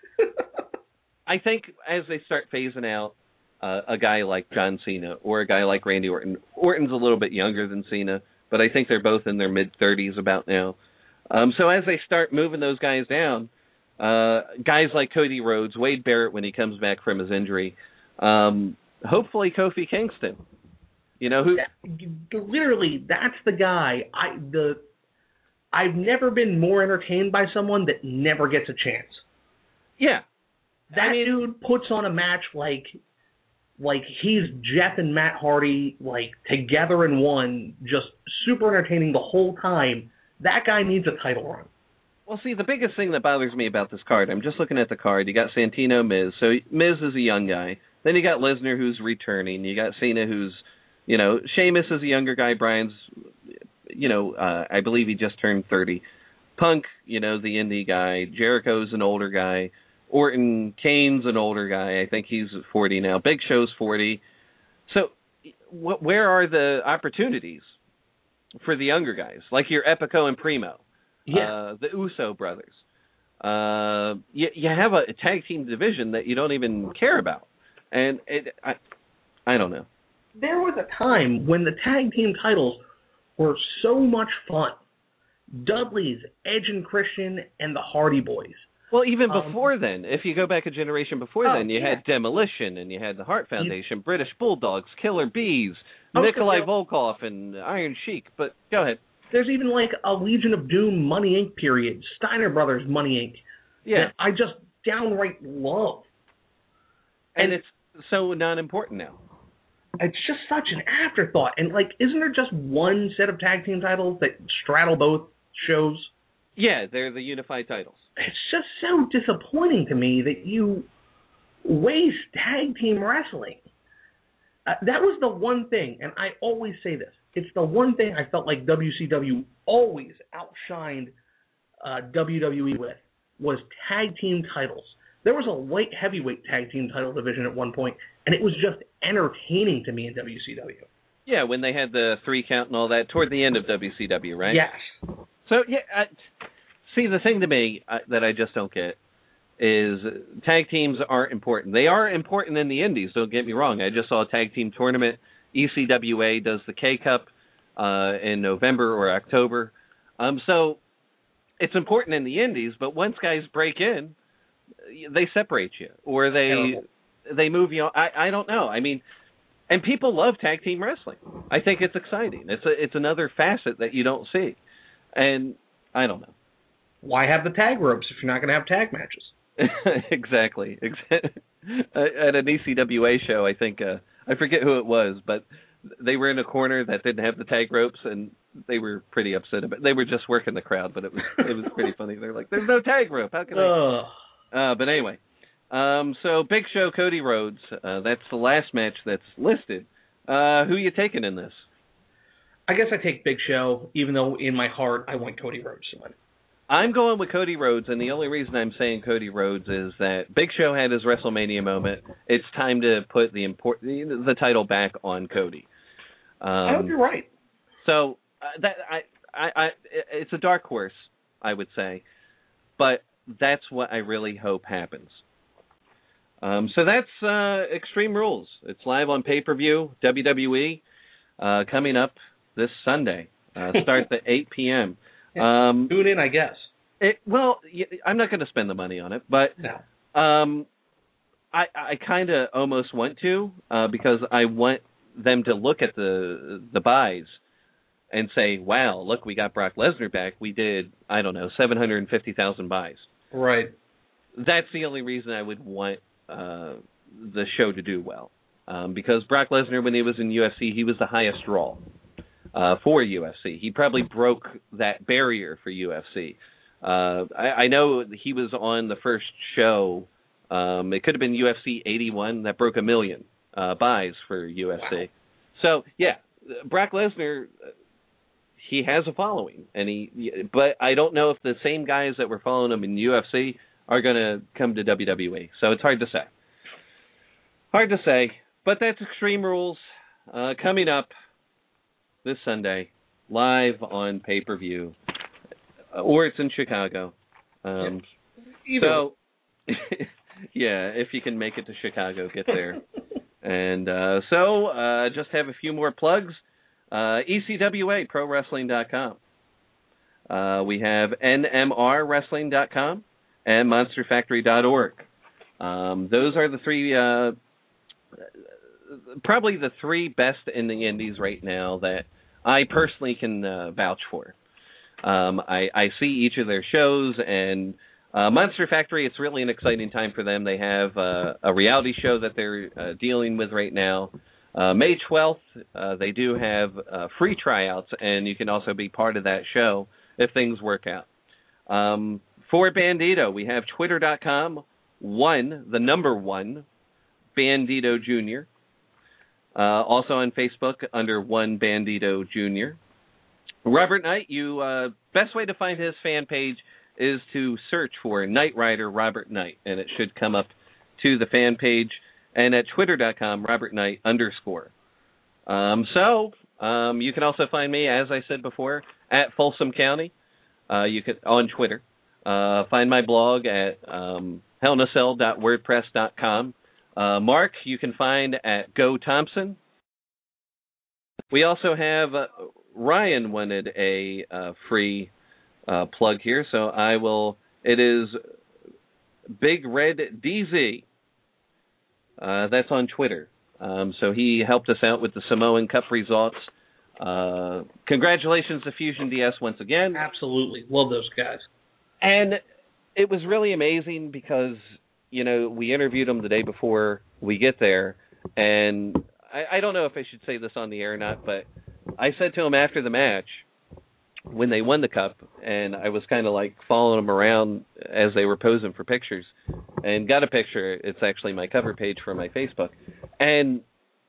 I think as they start phasing out uh, a guy like John Cena or a guy like Randy Orton, Orton's a little bit younger than Cena, but I think they're both in their mid thirties about now. Um, so as they start moving those guys down, uh, guys like Cody Rhodes, Wade Barrett when he comes back from his injury, um, hopefully Kofi Kingston. You know who? Literally, that's the guy. I the I've never been more entertained by someone that never gets a chance. Yeah, that I mean, dude puts on a match like like he's Jeff and Matt Hardy, like together in one, just super entertaining the whole time. That guy needs a title run. Well, see, the biggest thing that bothers me about this card, I'm just looking at the card. You got Santino, Miz. So Miz is a young guy. Then you got Lesnar, who's returning. You got Cena, who's You know, Sheamus is a younger guy. Brian's, you know, uh, I believe he just turned thirty. Punk, you know, the indie guy. Jericho's an older guy. Orton, Kane's an older guy. I think he's forty now. Big Show's forty. So wh- where are the opportunities for the younger guys? Like your Epico and Primo. Yeah. Uh, the Uso brothers. Uh, you, you have a tag team division that you don't even care about. And it, I, I don't know. There was a time when the tag team titles were so much fun. Dudley's, Edge and Christian, and the Hardy Boys. Well, even um, before then, if you go back a generation before oh, then, you yeah. had Demolition, and you had the Hart Foundation, you, British Bulldogs, Killer Bees, okay, Nikolai so, Volkov, and Iron Sheik. But go ahead. There's even like a Legion of Doom Money Incorporated period, Steiner Brothers Money Incorporated. Yeah. That I just downright love. And, and it's so not important now. It's just such an afterthought. And, like, isn't there just one set of tag team titles that straddle both shows? Yeah, they're the unified titles. It's just so disappointing to me that you waste tag team wrestling. Uh, that was the one thing, and I always say this, it's the one thing I felt like W C W always outshined uh, W W E with, was tag team titles. There was a light heavyweight tag team title division at one point, and it was just entertaining to me in W C W. Yeah, when they had the three count and all that toward the end of W C W, right? Yes. So, yeah, I, see, the thing to me uh, that I just don't get is tag teams aren't important. They are important in the indies, don't get me wrong. I just saw a tag team tournament. E C W A does the K-Cup uh, in November or October. Um, so it's important in the indies, but once guys break in, they separate you, or they Terrible. they move you on. I, I don't know. I mean, and people love tag team wrestling. I think it's exciting. It's a, it's another facet that you don't see. And I don't know. Why have the tag ropes if you're not going to have tag matches? Exactly. At an E C W A show, I think, uh, I forget who it was, but they were in a corner that didn't have the tag ropes, and they were pretty upset about it. They were just working the crowd, but it was it was pretty funny. They're like, there's no tag rope. How can I? Uh, but anyway, um, so Big Show, Cody Rhodes, uh, that's the last match that's listed. Uh, who are you taking in this? I guess I take Big Show, even though in my heart I want Cody Rhodes to win. I'm going with Cody Rhodes, and the only reason I'm saying Cody Rhodes is that Big Show had his WrestleMania moment. It's time to put the import the title back on Cody. Um, I hope you're right. So uh, that I, I, I, it's a dark horse, I would say, but that's what I really hope happens. Um, so that's uh, Extreme Rules. It's live on pay-per-view, W W E, uh, coming up this Sunday. Uh, starts at eight p.m. Um, Tune in, I guess. It, well, I'm not going to spend the money on it, but no. um, I, I kind of almost want to uh, because I want them to look at the the buys and say, wow, look, we got Brock Lesnar back. We did, I don't know, seven hundred fifty thousand buys. Right. That's the only reason I would want uh, the show to do well. Um, because Brock Lesnar, when he was in U F C, he was the highest draw. Uh, for U F C. He probably broke that barrier for U F C. Uh, I, I know he was on the first show. Um, it could have been U F C eighty-one that broke a million uh, buys for U F C. Wow. So, yeah, Brock Lesnar, he has a following. and he. But I don't know if the same guys that were following him in U F C are going to come to W W E. So it's hard to say. Hard to say. But that's Extreme Rules uh, coming up this Sunday, live on pay-per-view, or it's in Chicago. Um, yeah. So, yeah, if you can make it to Chicago, get there. and uh, so, uh, just have a few more plugs. Uh, E C W A, pro wrestling dot com. Uh, we have N M R wrestling dot com and monster factory dot org. Um, those are the three... Uh, probably the three best in the indies right now that I personally can uh, vouch for. Um, I, I see each of their shows, and uh, Monster Factory, it's really an exciting time for them. They have uh, a reality show that they're uh, dealing with right now. Uh, May twelfth, uh, they do have uh, free tryouts, and you can also be part of that show if things work out. Um, for Bandito, we have twitter dot com, one, the number one, Bandito Junior Uh, also on Facebook under One Bandito Junior Robert Knight, you uh, best way to find his fan page is to search for Knight Rider Robert Knight, and it should come up to the fan page. And at twitter dot com, Robert Knight underscore. Um, so um, you can also find me, as I said before, at Folsom County. Uh, you can on Twitter. Uh, find my blog at um, hell in a cell dot wordpress dot com. Uh, Mark, you can find at Go Thompson. We also have uh, Ryan wanted a uh, free uh, plug here, so I will. It is Big Red D Z. Uh, that's on Twitter. Um, so he helped us out with the Samoan Cup results. Uh, congratulations to Fusion D S once again. Absolutely. Love those guys. And it was really amazing because, you know, we interviewed him the day before we get there, and I, I don't know if I should say this on the air or not, but I said to him after the match, when they won the cup, and I was kind of like following them around as they were posing for pictures, and got a picture. It's actually my cover page for my Facebook. And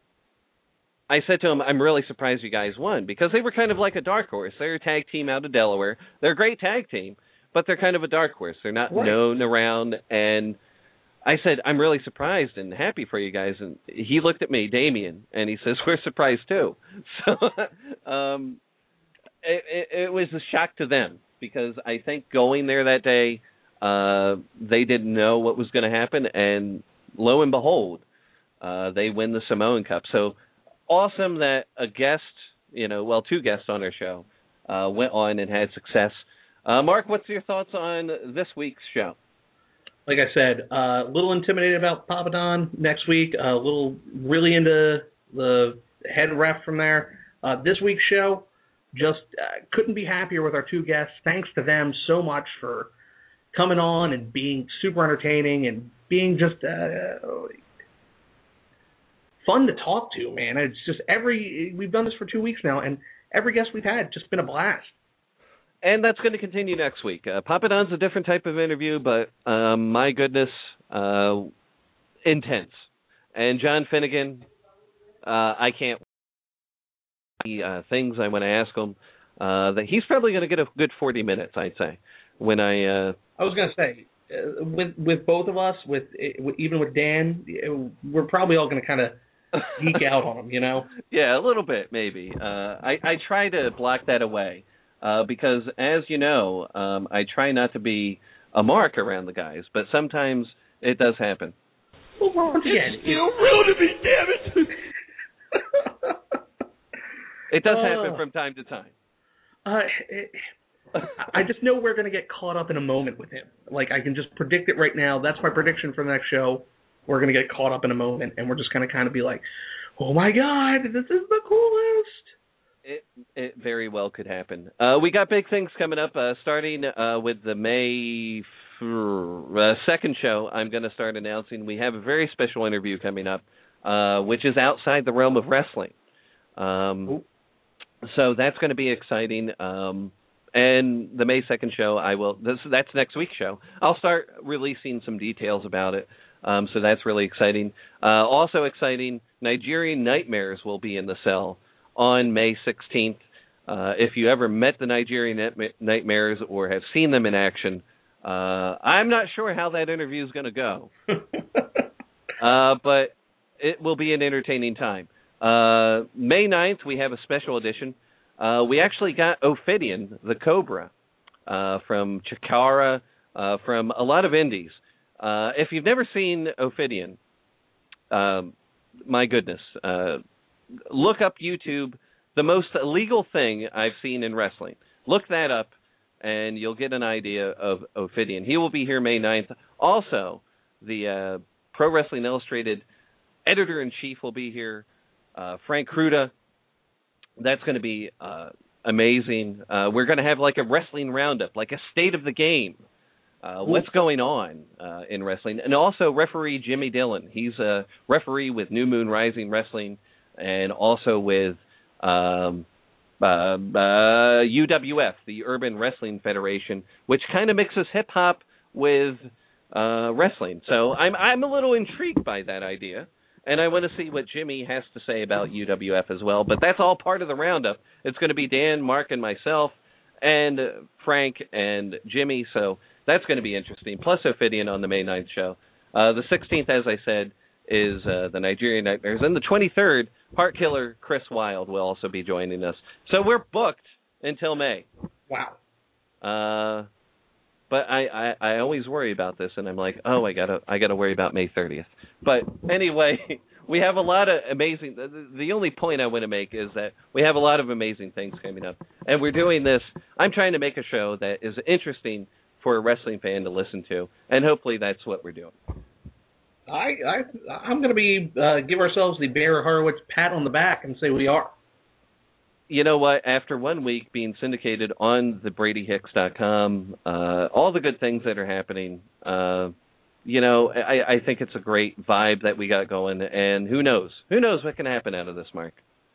I said to him, I'm really surprised you guys won, because they were kind of like a dark horse. They're a tag team out of Delaware. They're a great tag team, but they're kind of a dark horse. They're not right. known around, and I said, I'm really surprised and happy for you guys. And he looked at me, Damien, and he says, we're surprised too. So um, it, it, it was a shock to them, because I think going there that day, uh, they didn't know what was going to happen, and lo and behold, uh, they win the Samoan Cup. So awesome that a guest, you know, well, two guests on our show uh, went on and had success. Uh, Mark, what's your thoughts on this week's show? Like I said, a uh, little intimidated about Papa Don next week, a uh, little really into the head ref from there. Uh, this week's show, just uh, couldn't be happier with our two guests. Thanks to them so much for coming on and being super entertaining and being just uh, fun to talk to, man. It's just every, we've done this for two weeks now, and every guest we've had just been a blast. And that's going to continue next week. Uh, Papa Don's a different type of interview, but um, my goodness, uh, intense. And John Finnegan, uh, I can't wait. Uh, things I want to ask him. Uh, that he's probably going to get a good forty minutes, I'd say. When I, uh, I was going to say, uh, with with both of us, with, with even with Dan, we're probably all going to kind of geek out on him, you know? Yeah, a little bit maybe. Uh, I I try to block that away. Uh, because, as you know, um, I try not to be a mark around the guys, but sometimes it does happen. Well, once again, it's still real to me, damn it! It does happen uh, from time to time. Uh, it, I just know we're going to get caught up in a moment with him. Like, I can just predict it right now. That's my prediction for the next show. We're going to get caught up in a moment, and we're just going to kind of be like, oh, my God, this is the coolest. It it very well could happen. Uh, we got big things coming up, uh, starting uh, with the May uh, second show. I'm going to start announcing we have a very special interview coming up, uh, which is outside the realm of wrestling. Um, so that's going to be exciting. Um, and the May second show, I will. This, that's next week's show. I'll start releasing some details about it. Um, so that's really exciting. Uh, also exciting, Nigerian Nightmares will be in the cell on May sixteenth. Uh, if you ever met the Nigerian Nightmares or have seen them in action, uh, I'm not sure how that interview is going to go. uh, but it will be an entertaining time. Uh, May ninth, we have a special edition. Uh, we actually got Ophidian, the Cobra, uh, from Chikara, uh, from a lot of indies. Uh, if you've never seen Ophidian, um, my goodness, uh, look up YouTube, the most illegal thing I've seen in wrestling. Look that up, and you'll get an idea of Ophidian. He will be here May ninth. Also, the uh, Pro Wrestling Illustrated editor-in-chief will be here, uh, Frank Cruda. That's going to be uh, amazing. Uh, we're going to have like a wrestling roundup, like a state of the game. Uh, what's going on uh, in wrestling. And also referee Jimmy Dillon. He's a referee with New Moon Rising Wrestling, and also with um, uh, uh, U W F, the Urban Wrestling Federation, which kind of mixes hip-hop with uh, wrestling. So I'm I'm a little intrigued by that idea, and I want to see what Jimmy has to say about U W F as well. But that's all part of the roundup. It's going to be Dan, Mark, and myself, and Frank and Jimmy, so that's going to be interesting, plus Ophidian on the May ninth show. Uh, the sixteenth, as I said, is uh, the Nigerian Nightmares. And the twenty-third, Heart Killer Chris Wilde will also be joining us. So we're booked until May. Wow. Uh, but I, I, I always worry about this, and I'm like, oh, I gotta I gotta worry about May thirtieth. But anyway, we have a lot of amazing. The, the only point I want to make is that we have a lot of amazing things coming up, and we're doing this. I'm trying to make a show that is interesting for a wrestling fan to listen to, and hopefully that's what we're doing. I, I, I'm going to be uh, give ourselves the Bear Horowitz pat on the back and say we are. You know what? After one week being syndicated on the Brady Hicks dot com, uh, all the good things that are happening, uh, you know, I, I think it's a great vibe that we got going, and who knows? Who knows what can happen out of this, Mark?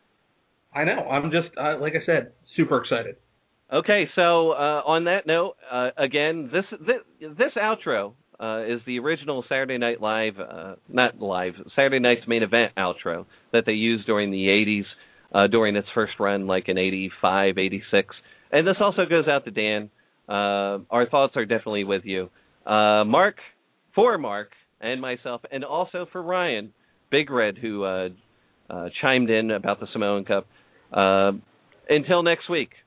I know. I'm just, uh, like I said, super excited. Okay, so uh, on that note, uh, again, this this, this outro uh, is the original Saturday Night Live, uh, not live, Saturday Night's Main Event outro that they used during the eighties, uh, during its first run, like in eighty-five, eighty-six. And this also goes out to Dan. Uh, our thoughts are definitely with you. Uh, Mark, for Mark and myself, and also for Ryan, Big Red, who uh, uh, chimed in about the Samoan Cup. Uh, until next week.